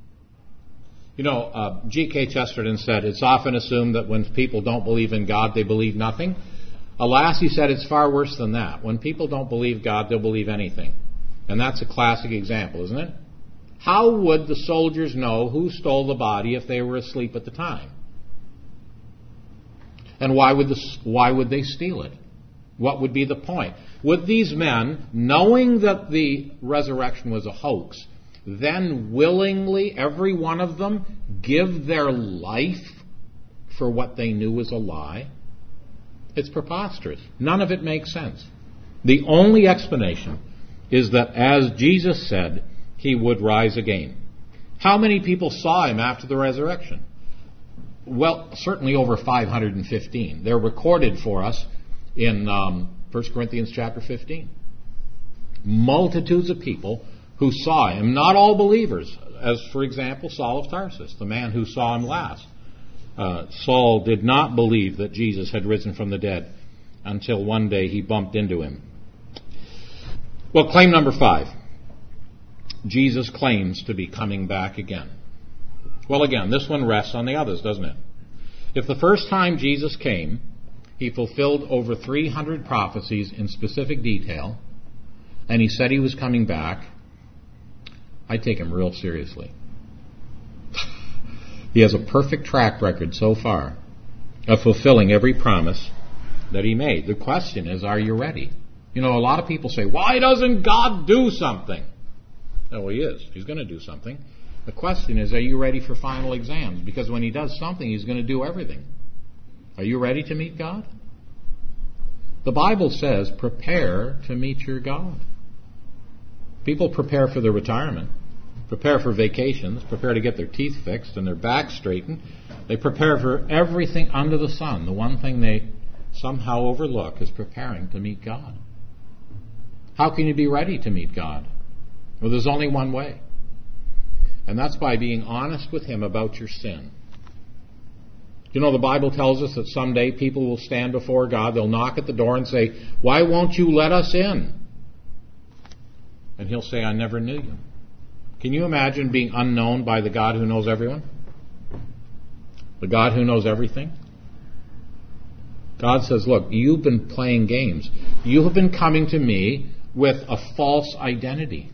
You know, uh, G K Chesterton said, it's often assumed that when people don't believe in God, they believe nothing. Alas, he said, it's far worse than that. When people don't believe God, they'll believe anything. And that's a classic example, isn't it? How would the soldiers know who stole the body if they were asleep at the time? And why would, the, why would they steal it? What would be the point? Would these men, knowing that the resurrection was a hoax, then willingly, every one of them, give their life for what they knew was a lie? It's preposterous. None of it makes sense. The only explanation is that, as Jesus said, he would rise again. How many people saw him after the resurrection? Well, certainly over five hundred fifteen. They're recorded for us in um, First Corinthians chapter fifteen. Multitudes of people who saw him, not all believers, as, for example, Saul of Tarsus, the man who saw him last. Uh, Saul did not believe that Jesus had risen from the dead until one day he bumped into him. Well, claim number five. Jesus claims to be coming back again. Well, again, this one rests on the others, doesn't it? If the first time Jesus came, he fulfilled over three hundred prophecies in specific detail, and he said he was coming back, I take him real seriously. He has a perfect track record so far of fulfilling every promise that he made. The question is, are you ready? You know, a lot of people say, why doesn't God do something? Oh, he is. He's going to do something. The question is, are you ready for final exams? Because when he does something, he's going to do everything. Are you ready to meet God? The Bible says, prepare to meet your God. People prepare for their retirement, prepare for vacations, prepare to get their teeth fixed and their back straightened. They prepare for everything under the sun. The one thing they somehow overlook is preparing to meet God. How can you be ready to meet God? Well, there's only one way. And that's by being honest with him about your sin. You know, the Bible tells us that someday people will stand before God. They'll knock at the door and say, why won't you let us in? And he'll say, I never knew you. Can you imagine being unknown by the God who knows everyone? The God who knows everything? God says, look, you've been playing games. You have been coming to me with a false identity.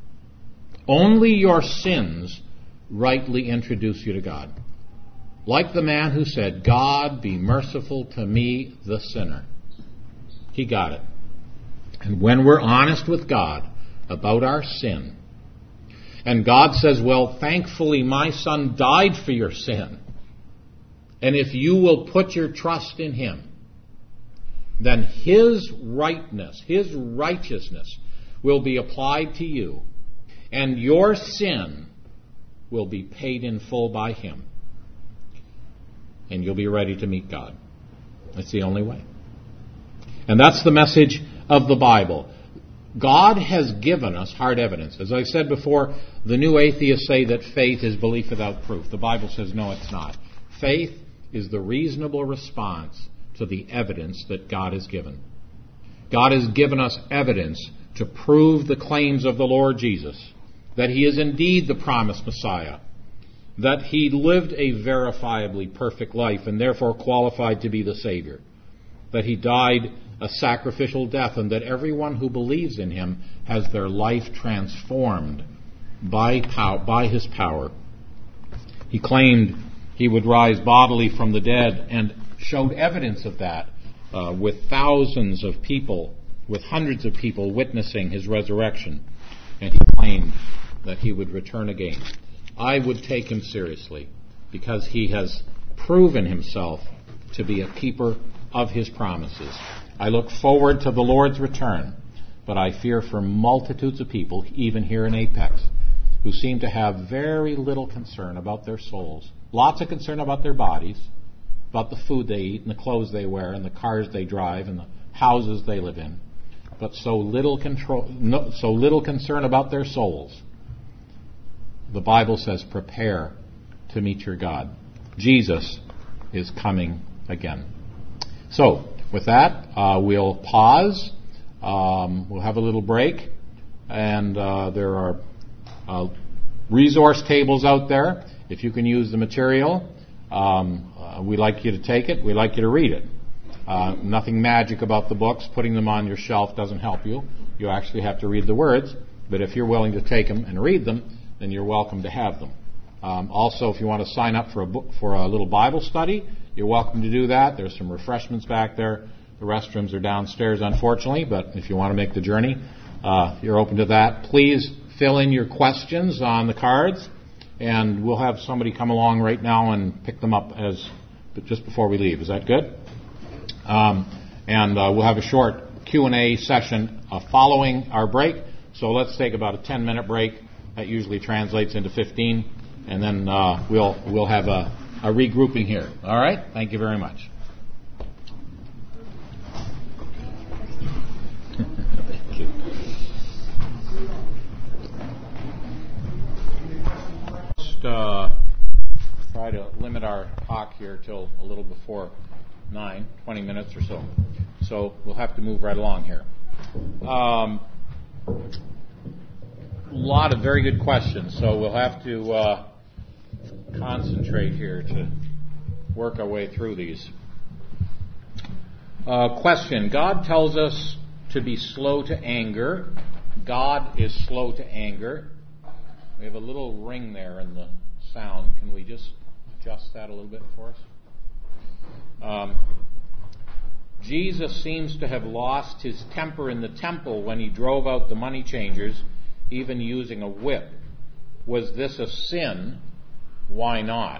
Only your sins rightly introduce you to God. Like the man who said, God, be merciful to me, the sinner. He got it. And when we're honest with God about our sin, and God says, well, thankfully my son died for your sin, and if you will put your trust in him, then his rightness, his righteousness will be applied to you, and your sin will be paid in full by him. And you'll be ready to meet God. That's the only way. And that's the message of the Bible. God has given us hard evidence. As I said before, the new atheists say that faith is belief without proof. The Bible says no, it's not. Faith is the reasonable response to the evidence that God has given. God has given us evidence to prove the claims of the Lord Jesus, that he is indeed the promised Messiah, that he lived a verifiably perfect life and therefore qualified to be the Savior, that he died a sacrificial death, and that everyone who believes in him has their life transformed by pow- by his power. He claimed he would rise bodily from the dead and showed evidence of that uh, with thousands of people, with hundreds of people witnessing his resurrection. And he claimed that he would return again. I would take him seriously because he has proven himself to be a keeper of his promises. I look forward to the Lord's return, but I fear for multitudes of people, even here in Apex, who seem to have very little concern about their souls. Lots of concern about their bodies, about the food they eat and the clothes they wear and the cars they drive and the houses they live in, but so little control, no, so little concern about their souls. The Bible says, prepare to meet your God. Jesus is coming again. So, with that, uh, we'll pause. Um, we'll have a little break. And uh, there are uh, resource tables out there. If you can use the material, um, uh, we'd like you to take it. We'd like you to read it. Uh, nothing magic about the books. Putting them on your shelf doesn't help you. You actually have to read the words. But if you're willing to take them and read them, then you're welcome to have them. Um, also, if you want to sign up for a book for a little Bible study, you're welcome to do that. There's some refreshments back there. The restrooms are downstairs, unfortunately, but if you want to make the journey, uh, you're open to that. Please fill in your questions on the cards, and we'll have somebody come along right now and pick them up as just before we leave. Is that good? Um, and uh, we'll have a short Q and A session uh, following our break. So let's take about a ten-minute break. That usually translates into fifteen, and then uh, we'll we'll have a, a regrouping here. All right? Thank you very much. Thank you. Just uh, try to limit our talk here till a little before nine, twenty minutes or so. So we'll have to move right along here. Um, A lot of very good questions, so we'll have to uh, concentrate here to work our way through these. Uh, question. God tells us to be slow to anger. God is slow to anger. We have a little ring there in the sound. Can we just adjust that a little bit for us? Um, Jesus seems to have lost his temper in the temple when he drove out the money changers, even using a whip. Was this a sin? Why not?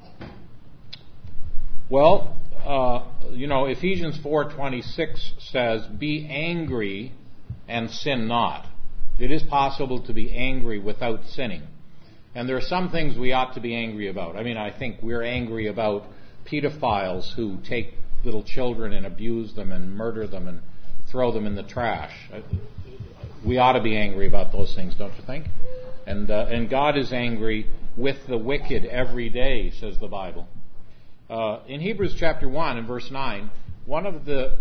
Well, uh, you know, Ephesians four twenty-six says, be angry and sin not. It is possible to be angry without sinning. And there are some things we ought to be angry about. I mean, I think we're angry about pedophiles who take little children and abuse them and murder them and throw them in the trash. We ought to be angry about those things, don't you think? And uh, and God is angry with the wicked every day, says the Bible. Uh, in Hebrews chapter one and verse nine, one of the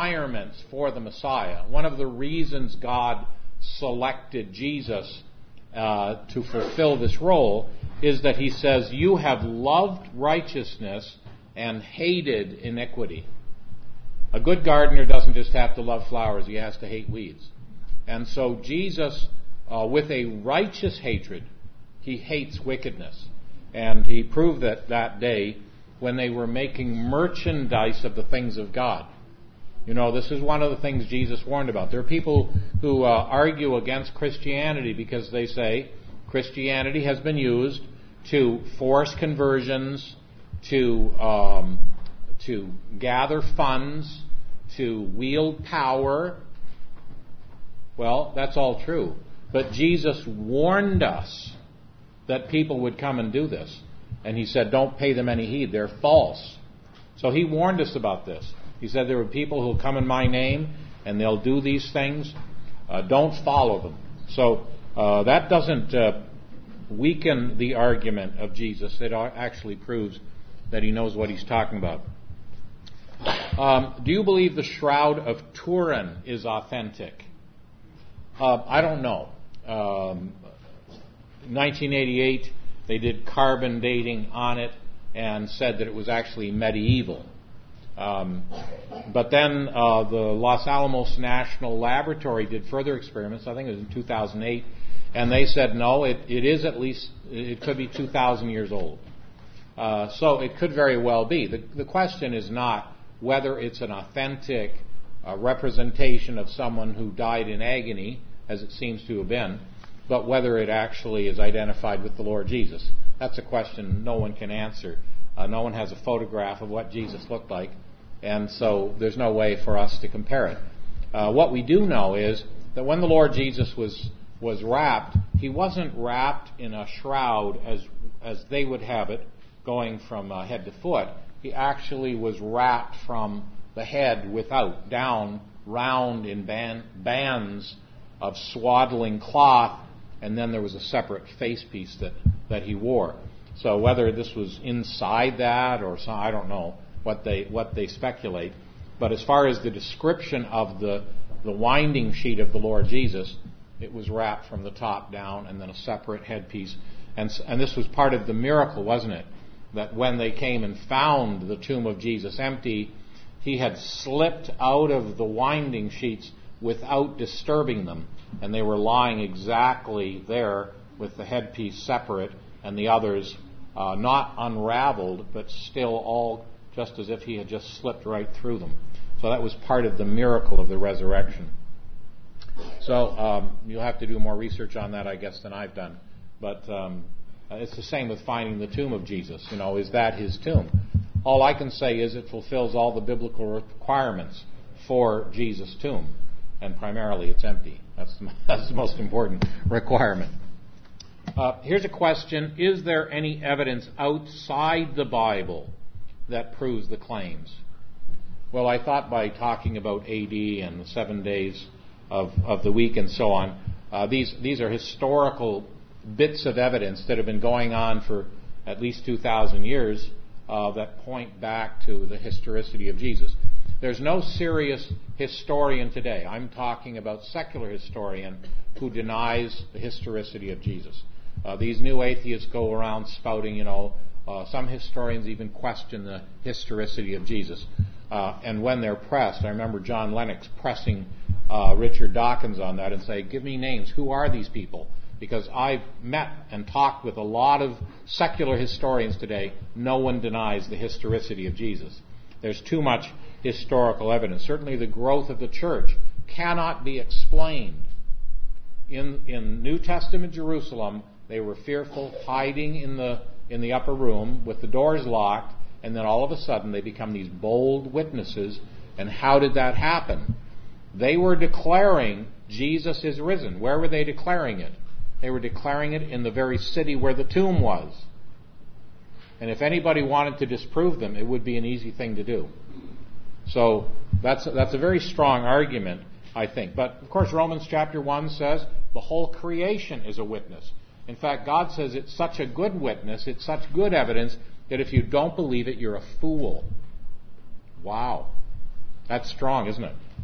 requirements for the Messiah, one of the reasons God selected Jesus uh, to fulfill this role is that he says, you have loved righteousness and hated iniquity. A good gardener doesn't just have to love flowers, he has to hate weeds. And so Jesus, uh, with a righteous hatred, he hates wickedness. And he proved that that day when they were making merchandise of the things of God. You know, this is one of the things Jesus warned about. There are people who uh, argue against Christianity because they say Christianity has been used to force conversions, to um, to gather funds, to wield power. Well, that's all true. But Jesus warned us that people would come and do this. And he said, don't pay them any heed. They're false. So he warned us about this. He said there were people who will come in my name and they'll do these things. Uh, don't follow them. So uh, that doesn't uh, weaken the argument of Jesus. It actually proves that he knows what he's talking about. Um, do you believe the Shroud of Turin is authentic? Uh, I don't know. Um, nineteen eighty-eight, they did carbon dating on it and said that it was actually medieval. Um, but then uh, the Los Alamos National Laboratory did further experiments, I think it was in two thousand eight, and they said no, it, it is at least, it could be two thousand years old. Uh, so it could very well be. The, the question is not whether it's an authentic uh, representation of someone who died in agony, as it seems to have been, but whether it actually is identified with the Lord Jesus. That's a question no one can answer. Uh, no one has a photograph of what Jesus looked like, and so there's no way for us to compare it. Uh, what we do know is that when the Lord Jesus was was wrapped, he wasn't wrapped in a shroud as as they would have it, going from uh, head to foot. He actually was wrapped from the head without, down, round in band, bands of swaddling cloth, and then there was a separate face piece that, that he wore. So whether this was inside that or some, I don't know what they what they speculate. But as far as the description of the the winding sheet of the Lord Jesus, it was wrapped from the top down and then a separate headpiece. And and this was part of the miracle, wasn't it? That when they came and found the tomb of Jesus empty, he had slipped out of the winding sheets without disturbing them, and they were lying exactly there with the headpiece separate and the others uh, not unraveled, but still all just as if he had just slipped right through them. So that was part of the miracle of the resurrection. So um, you'll have to do more research on that, I guess, than I've done. But um, it's the same with finding the tomb of Jesus. You know, is that his tomb? All I can say is it fulfills all the biblical requirements for Jesus' tomb. And primarily it's empty. That's the, that's the most important requirement. Uh, here's a question. Is there any evidence outside the Bible that proves the claims? Well, I thought by talking about A D and the seven days of, of the week and so on, uh, these, these are historical bits of evidence that have been going on for at least two thousand years uh, that point back to the historicity of Jesus. There's no serious historian today. I'm talking about secular historian who denies the historicity of Jesus. Uh, these new atheists go around spouting, you know, uh, some historians even question the historicity of Jesus. Uh, and when they're pressed, I remember John Lennox pressing uh, Richard Dawkins on that and say, give me names. Who are these people? Because I've met and talked with a lot of secular historians today. No one denies the historicity of Jesus. There's too much historical evidence. Certainly the growth of the church cannot be explained. In, in New Testament Jerusalem, they were fearful, hiding in the, in the upper room with the doors locked, and then all of a sudden they become these bold witnesses. And how did that happen? They were declaring Jesus is risen. Where were they declaring it? They were declaring it in the very city where the tomb was. And if anybody wanted to disprove them, it would be an easy thing to do. So that's that's a very strong argument, I think. But of course, Romans chapter one says the whole creation is a witness. In fact, God says it's such a good witness, it's such good evidence, that if you don't believe it, you're a fool. Wow. That's strong, isn't it?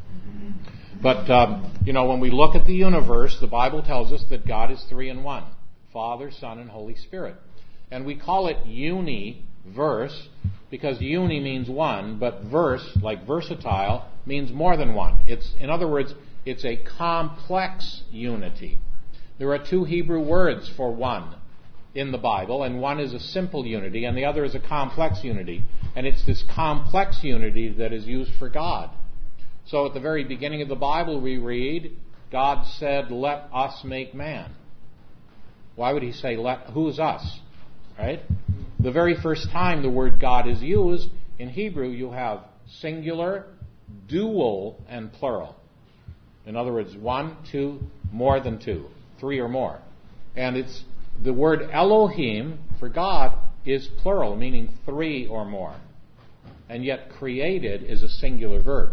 But, um, you know, when we look at the universe, the Bible tells us that God is three in one. Father, Son, and Holy Spirit. And we call it universe because uni means one, but verse, like versatile, means more than one. It's, in other words, it's a complex unity. There are two Hebrew words for one in the Bible, and one is a simple unity, and the other is a complex unity. And it's this complex unity that is used for God. So at the very beginning of the Bible we read, God said, "Let us make man." Why would he say, "Let"? Who's us? Right? The very first time the word God is used, in Hebrew you have singular, dual, and plural. In other words, one, two, more than two, three or more. And it's the word Elohim for God is plural, meaning three or more. And yet created is a singular verb.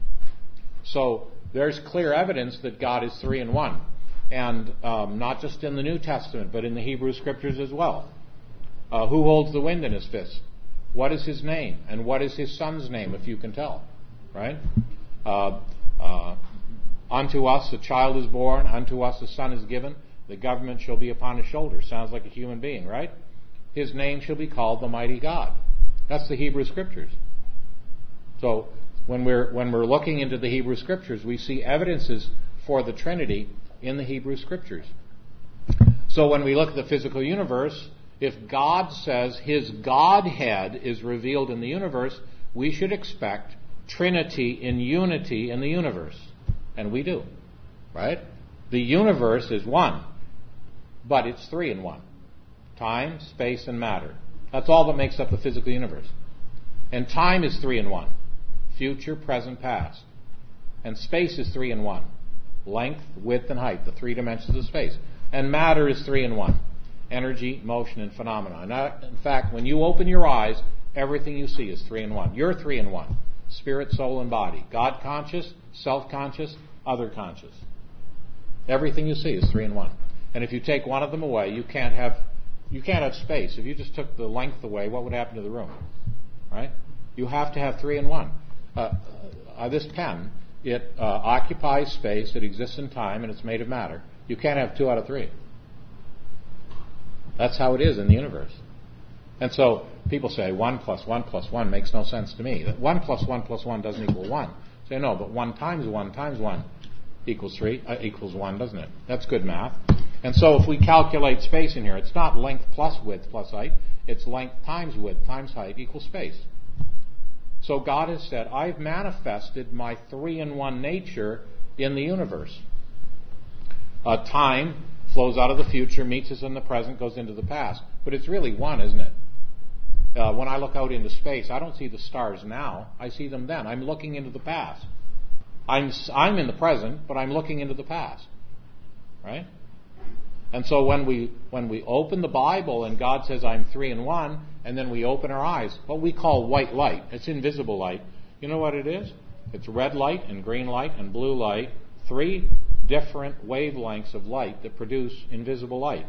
So there's clear evidence that God is three in one. And um, not just in the New Testament, but in the Hebrew Scriptures as well. Uh, who holds the wind in his fist? What is his name? And what is his son's name, if you can tell? Right? Uh, uh, unto us a child is born, unto us a son is given, the government shall be upon his shoulders. Sounds like a human being, right? His name shall be called the Mighty God. That's the Hebrew Scriptures. So when we're when we're looking into the Hebrew Scriptures, we see evidences for the Trinity in the Hebrew Scriptures. So when we look at the physical universe, if God says his Godhead is revealed in the universe, we should expect Trinity in unity in the universe. And we do. Right? The universe is one, but it's three in one. Time, space, and matter. That's all that makes up the physical universe. And time is three in one. Future, present, past. And space is three in one. Length, width, and height, the three dimensions of space. And matter is three in one. Energy, motion, and phenomena. And in fact, when you open your eyes, everything you see is three in one. You're three in one. Spirit, soul, and body. God conscious, self-conscious, other conscious. Everything you see is three in one. And if you take one of them away, you can't have you can't have space. If you just took the length away, what would happen to the room? Right? You have to have three in one. Uh, uh, this pen, it uh, occupies space, it exists in time, and it's made of matter. You can't have two out of three. That's how it is in the universe. And so people say one plus one plus one makes no sense to me. That one plus one plus one doesn't equal one. Say no, but one times one times one equals three, uh, equals one, doesn't it? That's good math. And so if we calculate space in here, it's not length plus width plus height. It's length times width times height equals space. So God has said, I've manifested my three-in-one nature in the universe. Uh, time flows out of the future, meets us in the present, goes into the past. But it's really one, isn't it? Uh, when I look out into space, I don't see the stars now. I see them then. I'm looking into the past. I'm I'm in the present, but I'm looking into the past. Right? And so when we when we open the Bible and God says I'm three in one, and then we open our eyes, what we call white light, it's invisible light. You know what it is? It's red light and green light and blue light, three different wavelengths of light that produce invisible light.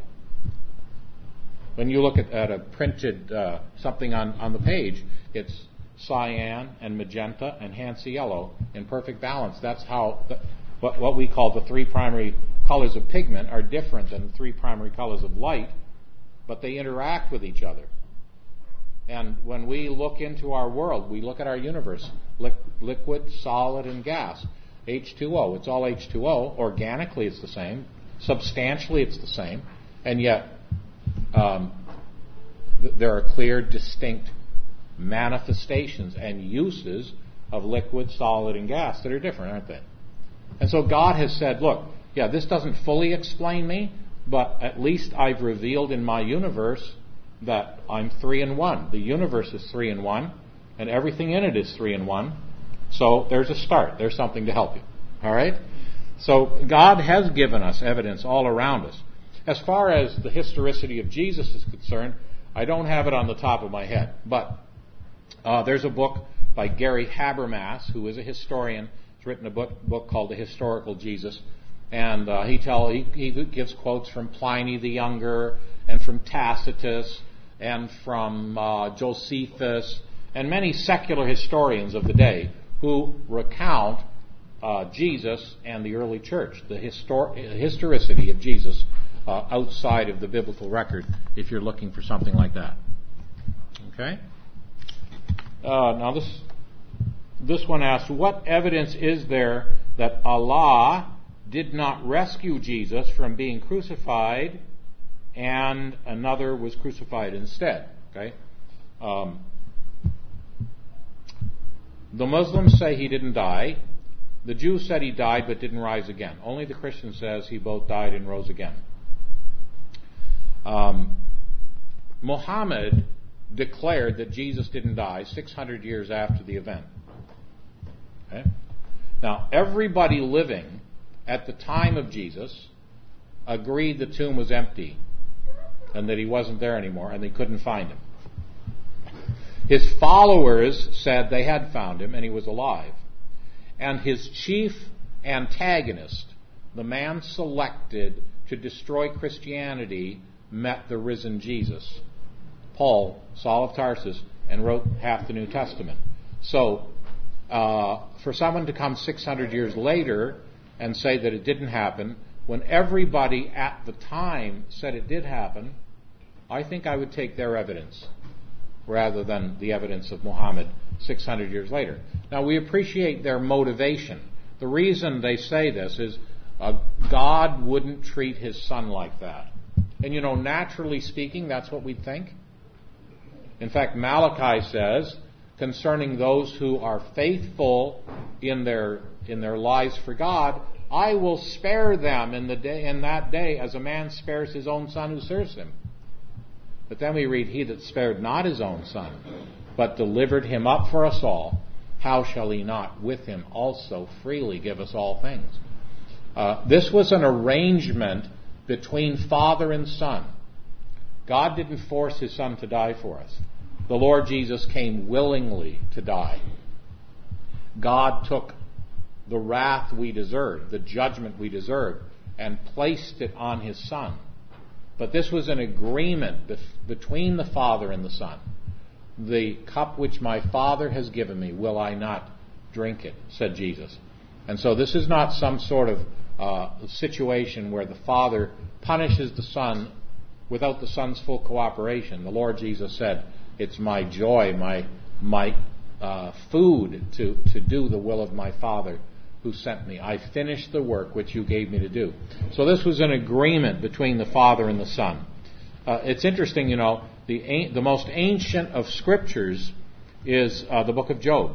When you look at, at a printed uh, something on, on the page, it's cyan and magenta and Hansa yellow in perfect balance. That's how the, what, what we call the three primary colors of pigment are different than the three primary colors of light, but they interact with each other. And when we look into our world, we look at our universe, li- liquid, solid, and gas. H two O, it's all H two O. Organically it's the same. Substantially it's the same. And yet um, th- there are clear, distinct manifestations and uses of liquid, solid, and gas that are different, aren't they? And so God has said, look, yeah, this doesn't fully explain me, but at least I've revealed in my universe that I'm three in one. The universe is three in one, and everything in it is three in one. So there's a start. There's something to help you. All right? So God has given us evidence all around us. As far as the historicity of Jesus is concerned, I don't have it on the top of my head. But uh, there's a book by Gary Habermas, who is a historian. He's written a book, book called The Historical Jesus. And uh, he, tell, he, he gives quotes from Pliny the Younger and from Tacitus and from uh, Josephus and many secular historians of the day who recount uh, Jesus and the early church, the histor- historicity of Jesus uh, outside of the biblical record, if you're looking for something like that. Okay? Uh, now this this one asks, what evidence is there that Allah did not rescue Jesus from being crucified and another was crucified instead? Okay? Um, the Muslims say he didn't die. The Jews said he died but didn't rise again. Only the Christian says he both died and rose again. Um, Muhammad declared that Jesus didn't die six hundred years after the event. Okay? Now, everybody living at the time of Jesus agreed the tomb was empty and that he wasn't there anymore and they couldn't find him. His followers said they had found him and he was alive. And his chief antagonist, the man selected to destroy Christianity, met the risen Jesus. Paul, Saul of Tarsus, and wrote half the New Testament. So, uh, for someone to come six hundred years later and say that it didn't happen, when everybody at the time said it did happen, I think I would take their evidence rather than the evidence of Muhammad six hundred years later. Now, we appreciate their motivation. The reason they say this is uh, God wouldn't treat his son like that. And, you know, naturally speaking, that's what we'd think. In fact, Malachi says, concerning those who are faithful in their in their lives for God, I will spare them in the day in that day as a man spares his own son who serves him. But then we read, he that spared not his own son, but delivered him up for us all, how shall he not with him also freely give us all things? Uh, this was an arrangement between father and son. God didn't force his son to die for us. The Lord Jesus came willingly to die. God took the wrath we deserved, the judgment we deserved, and placed it on his son. But this was an agreement bef- between the Father and the Son. The cup which my Father has given me, will I not drink it, said Jesus. And so this is not some sort of uh, situation where the Father punishes the Son without the Son's full cooperation. The Lord Jesus said, it's my joy, my my uh, food to, to do the will of my Father who sent me. I finished the work which you gave me to do. So this was an agreement between the Father and the Son. Uh, it's interesting, you know, the the most ancient of scriptures is uh, the book of Job.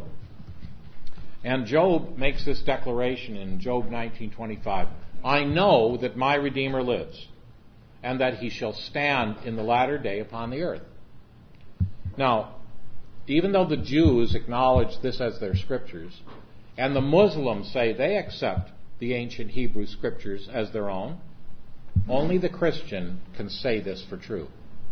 And Job makes this declaration in Job nineteen twenty-five. I know that my Redeemer lives, and that he shall stand in the latter day upon the earth. Now, even though the Jews acknowledge this as their scriptures, and the Muslims say they accept the ancient Hebrew scriptures as their own, only the Christian can say this for true.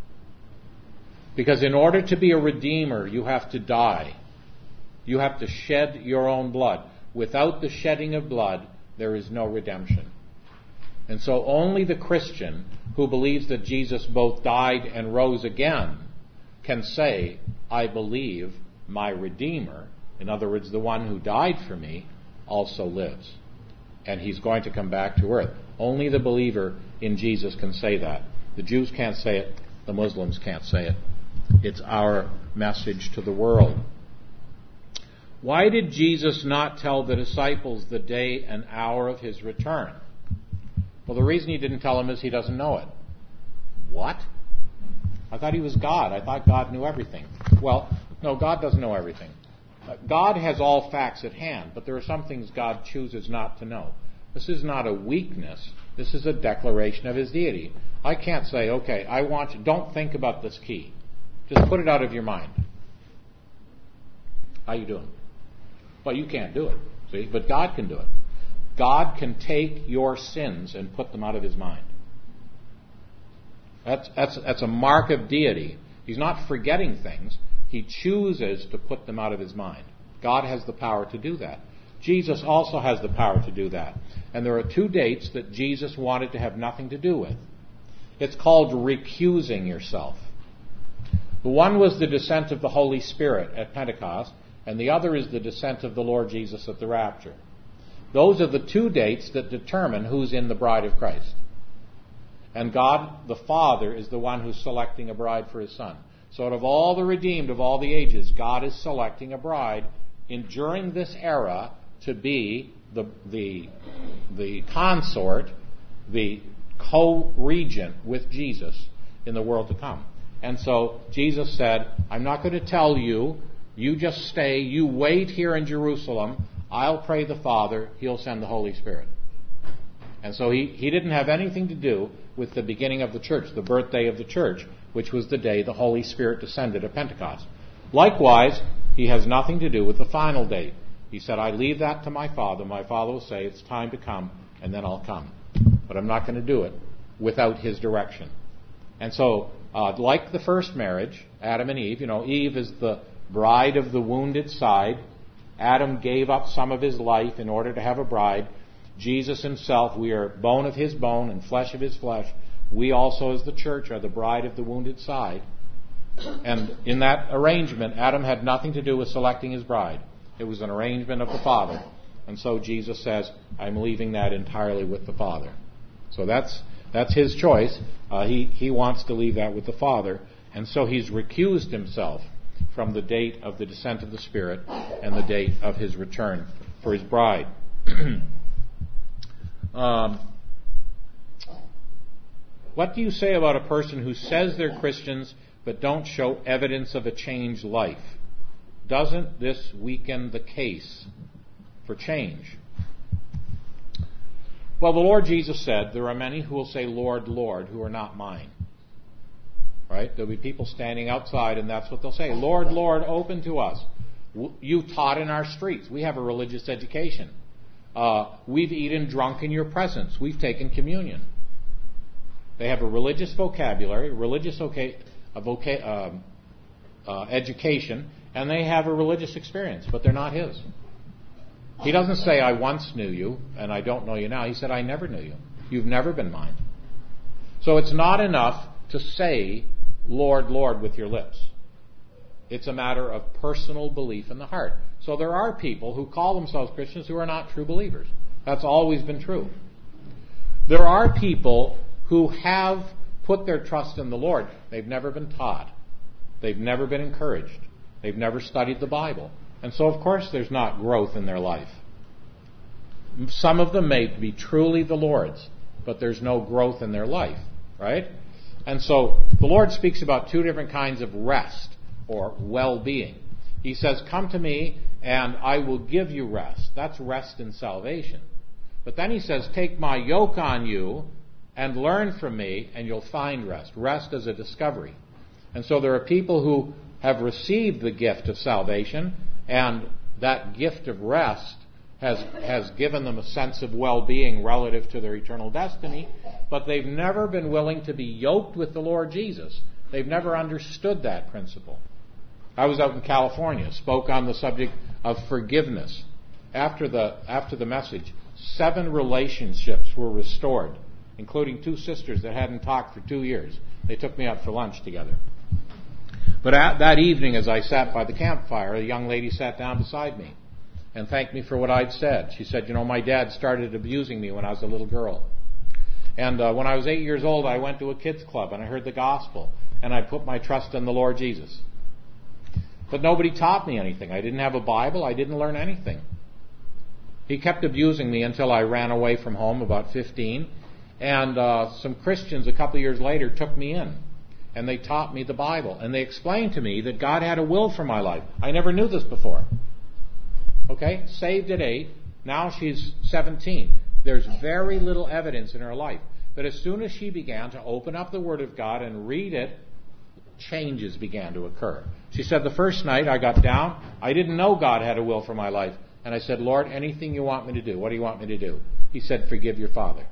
Because in order to be a redeemer, you have to die. You have to shed your own blood. Without the shedding of blood, there is no redemption. And so only the Christian who believes that Jesus both died and rose again can say, I believe my Redeemer, in other words, the one who died for me, also lives. And he's going to come back to earth. Only the believer in Jesus can say that. The Jews can't say it. The Muslims can't say it. It's our message to the world. Why did Jesus not tell the disciples the day and hour of his return? Well, the reason he didn't tell them is he doesn't know it. What? I thought he was God. I thought God knew everything. Well, no, God doesn't know everything. God has all facts at hand, but there are some things God chooses not to know. This is not a weakness. This is a declaration of his deity. I can't say, okay, I want you, don't think about this key. Just put it out of your mind. How you doing? Well, you can't do it, see? But God can do it. God can take your sins and put them out of his mind. That's, that's, that's a mark of deity. He's not forgetting things. He chooses to put them out of his mind. God has the power to do that. Jesus also has the power to do that. And there are two dates that Jesus wanted to have nothing to do with. It's called recusing yourself. The one was the descent of the Holy Spirit at Pentecost, and the other is the descent of the Lord Jesus at the rapture. Those are the two dates that determine who's in the bride of Christ. And God, the Father, is the one who's selecting a bride for His Son. So out of all the redeemed of all the ages, God is selecting a bride in during this era to be the the the consort, the co-regent with Jesus in the world to come. And so Jesus said, I'm not going to tell you, you just stay, you wait here in Jerusalem, I'll pray the Father, He'll send the Holy Spirit. And so he, he didn't have anything to do with the beginning of the church, the birthday of the church, which was the day the Holy Spirit descended at Pentecost. Likewise, He has nothing to do with the final date. He said, I leave that to my Father. My Father will say, it's time to come, and then I'll come. But I'm not going to do it without His direction. And so, uh, like the first marriage, Adam and Eve, you know, Eve is the bride of the wounded side. Adam gave up some of his life in order to have a bride. Jesus Himself, we are bone of His bone and flesh of His flesh. We also, as the church, are the bride of the wounded side. And in that arrangement, Adam had nothing to do with selecting his bride. It was an arrangement of the Father. And so Jesus says, I'm leaving that entirely with the Father. So that's that's His choice. Uh, he, he wants to leave that with the Father. And so He's recused Himself from the date of the descent of the Spirit and the date of His return for His bride. um, what do you say about a person who says they're Christians but don't show evidence of a changed life? Doesn't this weaken the case for change? Well, the Lord Jesus said, there are many who will say, Lord, Lord, who are not mine. Right? There'll be people standing outside, and that's what they'll say. Lord, Lord, open to us. You taught in our streets. We have a religious education. Uh, we've eaten drunk in your presence. We've taken communion. They have a religious vocabulary, religious okay, a voca- um, uh, education, and they have a religious experience, but they're not His. He doesn't say, I once knew you, and I don't know you now. He said, I never knew you. You've never been mine. So it's not enough to say, Lord, Lord, with your lips. It's a matter of personal belief in the heart. So there are people who call themselves Christians who are not true believers. That's always been true. There are people who have put their trust in the Lord. They've never been taught. They've never been encouraged. They've never studied the Bible. And so, of course, there's not growth in their life. Some of them may be truly the Lord's, but there's no growth in their life, right? And so the Lord speaks about two different kinds of rest or well-being. He says, come to me and I will give you rest. That's rest in salvation. But then He says, take my yoke on you and learn from me and you'll find rest. Rest is a discovery. And so there are people who have received the gift of salvation, and that gift of rest has has given them a sense of well-being relative to their eternal destiny, but they've never been willing to be yoked with the Lord Jesus. They've never understood that principle. I was out in California, spoke on the subject of forgiveness. After the after the message, seven relationships were restored, including two sisters that hadn't talked for two years. They took me out for lunch together. But at that evening, as I sat by the campfire, a young lady sat down beside me and thanked me for what I'd said. She said, you know, my dad started abusing me when I was a little girl. And uh, when I was eight years old, I went to a kids club and I heard the gospel. And I put my trust in the Lord Jesus. But nobody taught me anything. I didn't have a Bible. I didn't learn anything. He kept abusing me until I ran away from home about fifteen. And uh, some Christians a couple of years later took me in. And they taught me the Bible. And they explained to me that God had a will for my life. I never knew this before. Okay? Saved at eight. Now she's seventeen. There's very little evidence in her life. But as soon as she began to open up the Word of God and read it, changes began to occur. She said, the first night I got down, I didn't know God had a will for my life. And I said, Lord, anything you want me to do, what do you want me to do? He said, forgive your father.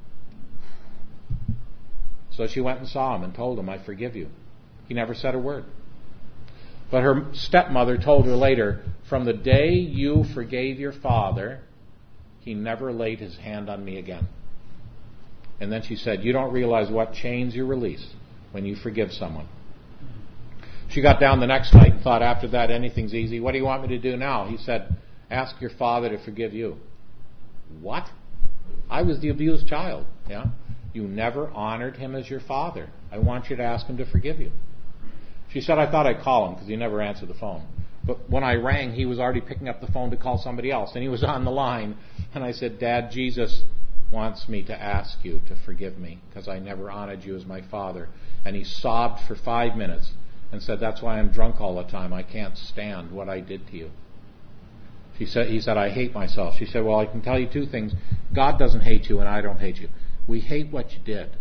So she went and saw him and told him, I forgive you. He never said a word. But her stepmother told her later, from the day you forgave your father, he never laid his hand on me again. And then she said, you don't realize what chains you release when you forgive someone. She got down the next night and thought, after that, anything's easy. What do you want me to do now? He said, ask your father to forgive you. What? I was the abused child. Yeah. You never honored him as your father. I want you to ask him to forgive you. She said, I thought I'd call him because he never answered the phone. But when I rang, he was already picking up the phone to call somebody else. And he was on the line. And I said, Dad, Jesus wants me to ask you to forgive me because I never honored you as my father. And he sobbed for five minutes and said, that's why I'm drunk all the time. I can't stand what I did to you. She said, he said, I hate myself. She said, well, I can tell you two things. God doesn't hate you and I don't hate you. We hate what you did.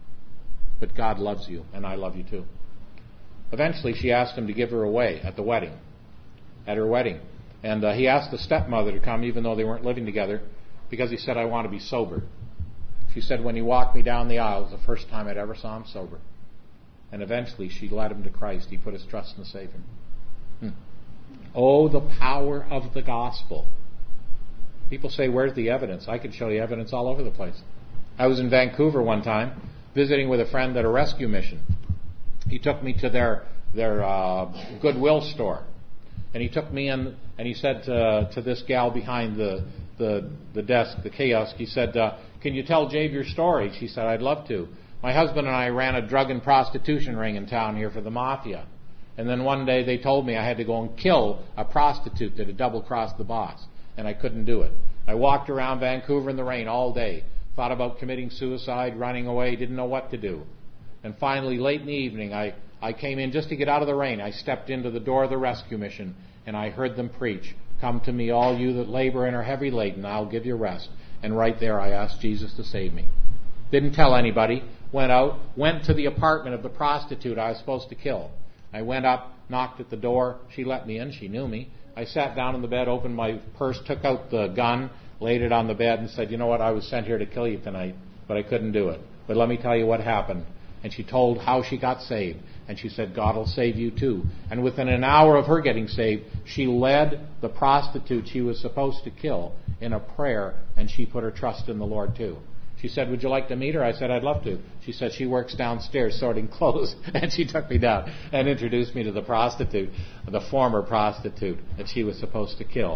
But God loves you and I love you too. Eventually, she asked him to give her away at the wedding. At her wedding. And uh, he asked the stepmother to come even though they weren't living together because he said, I want to be sober. She said, when he walked me down the aisle, it was the first time I'd ever saw him sober. And eventually she led him to Christ. He put his trust in the Savior. Hmm. Oh, the power of the gospel. People say, where's the evidence? I could show you evidence all over the place. I was in Vancouver one time visiting with a friend at a rescue mission. He took me to their, their uh, Goodwill store. And he took me in, and he said to, to this gal behind the, the, the desk, the kiosk, he said, uh, can you tell Jade your story? She said, I'd love to. My husband and I ran a drug and prostitution ring in town here for the mafia. And then one day they told me I had to go and kill a prostitute that had double-crossed the boss. And I couldn't do it. I walked around Vancouver in the rain all day. Thought about committing suicide, running away, didn't know what to do. And finally, late in the evening, I, I came in just to get out of the rain. I stepped into the door of the rescue mission, and I heard them preach, come to me, all you that labor and are heavy laden, I'll give you rest. And right there, I asked Jesus to save me. Didn't tell anybody. Went out, went to the apartment of the prostitute I was supposed to kill. I went up, knocked at the door. She let me in. She knew me. I sat down in the bed, opened my purse, took out the gun, laid it on the bed, and said, you know what, I was sent here to kill you tonight, but I couldn't do it. But let me tell you what happened. And she told how she got saved. And she said, God will save you too. And within an hour of her getting saved, she led the prostitute she was supposed to kill in a prayer, and she put her trust in the Lord too. She said, would you like to meet her? I said, I'd love to. She said, she works downstairs sorting clothes. And she took me down and introduced me to the prostitute, the former prostitute that she was supposed to kill.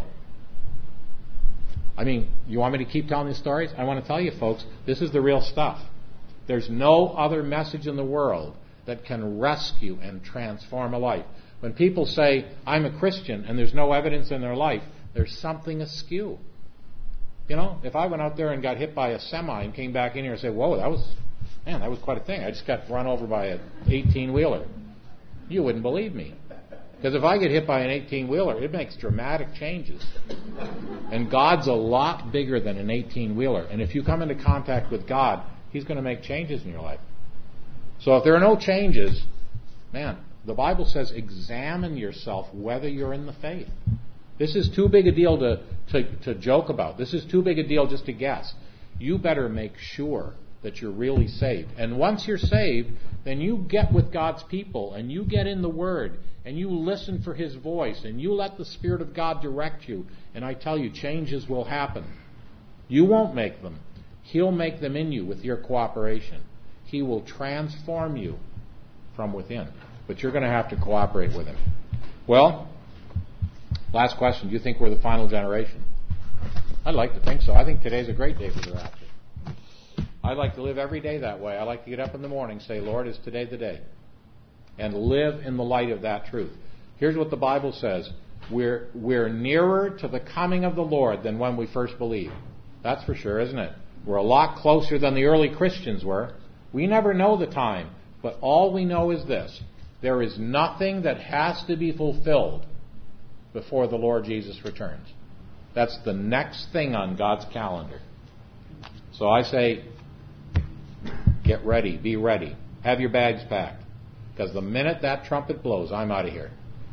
I mean, you want me to keep telling these stories? I want to tell you, folks, this is the real stuff. There's no other message in the world that can rescue and transform a life. When people say, I'm a Christian, and there's no evidence in their life, there's something askew. You know, if I went out there and got hit by a semi and came back in here and said, whoa, that was, man, that was quite a thing. I just got run over by an eighteen-wheeler. You wouldn't believe me. Because if I get hit by an eighteen-wheeler, it makes dramatic changes. And God's a lot bigger than an eighteen-wheeler. And if you come into contact with God, He's going to make changes in your life. So if there are no changes, man, the Bible says examine yourself whether you're in the faith. This is too big a deal to, to, to joke about. This is too big a deal just to guess. You better make sure that you're really saved. And once you're saved, then you get with God's people and you get in the Word and you listen for His voice and you let the Spirit of God direct you. And I tell you, changes will happen. You won't make them. He'll make them in you with your cooperation. He will transform you from within. But you're going to have to cooperate with Him. Well, last question. Do you think we're the final generation? I'd like to think so. I think today's a great day for the rapture. I like to live every day that way. I like to get up in the morning and say, Lord, is today the day? And live in the light of that truth. Here's what the Bible says. We're, we're nearer to the coming of the Lord than when we first believed. That's for sure, isn't it? We're a lot closer than the early Christians were. We never know the time, but all we know is this. There is nothing that has to be fulfilled before the Lord Jesus returns. That's the next thing on God's calendar. So I say, get ready, be ready. Have your bags packed. Because the minute that trumpet blows, I'm out of here.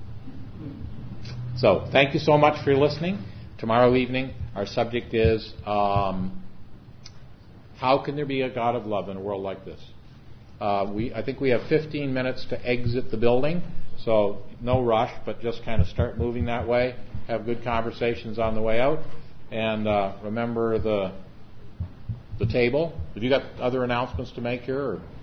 So, thank you so much for listening. Tomorrow evening, our subject is, um, how can there be a God of love in a world like this? Uh, we, I think we have fifteen minutes to exit the building, so no rush, but just kind of start moving that way. Have good conversations on the way out. And uh, remember the the table. Have you got other announcements to make here? Or?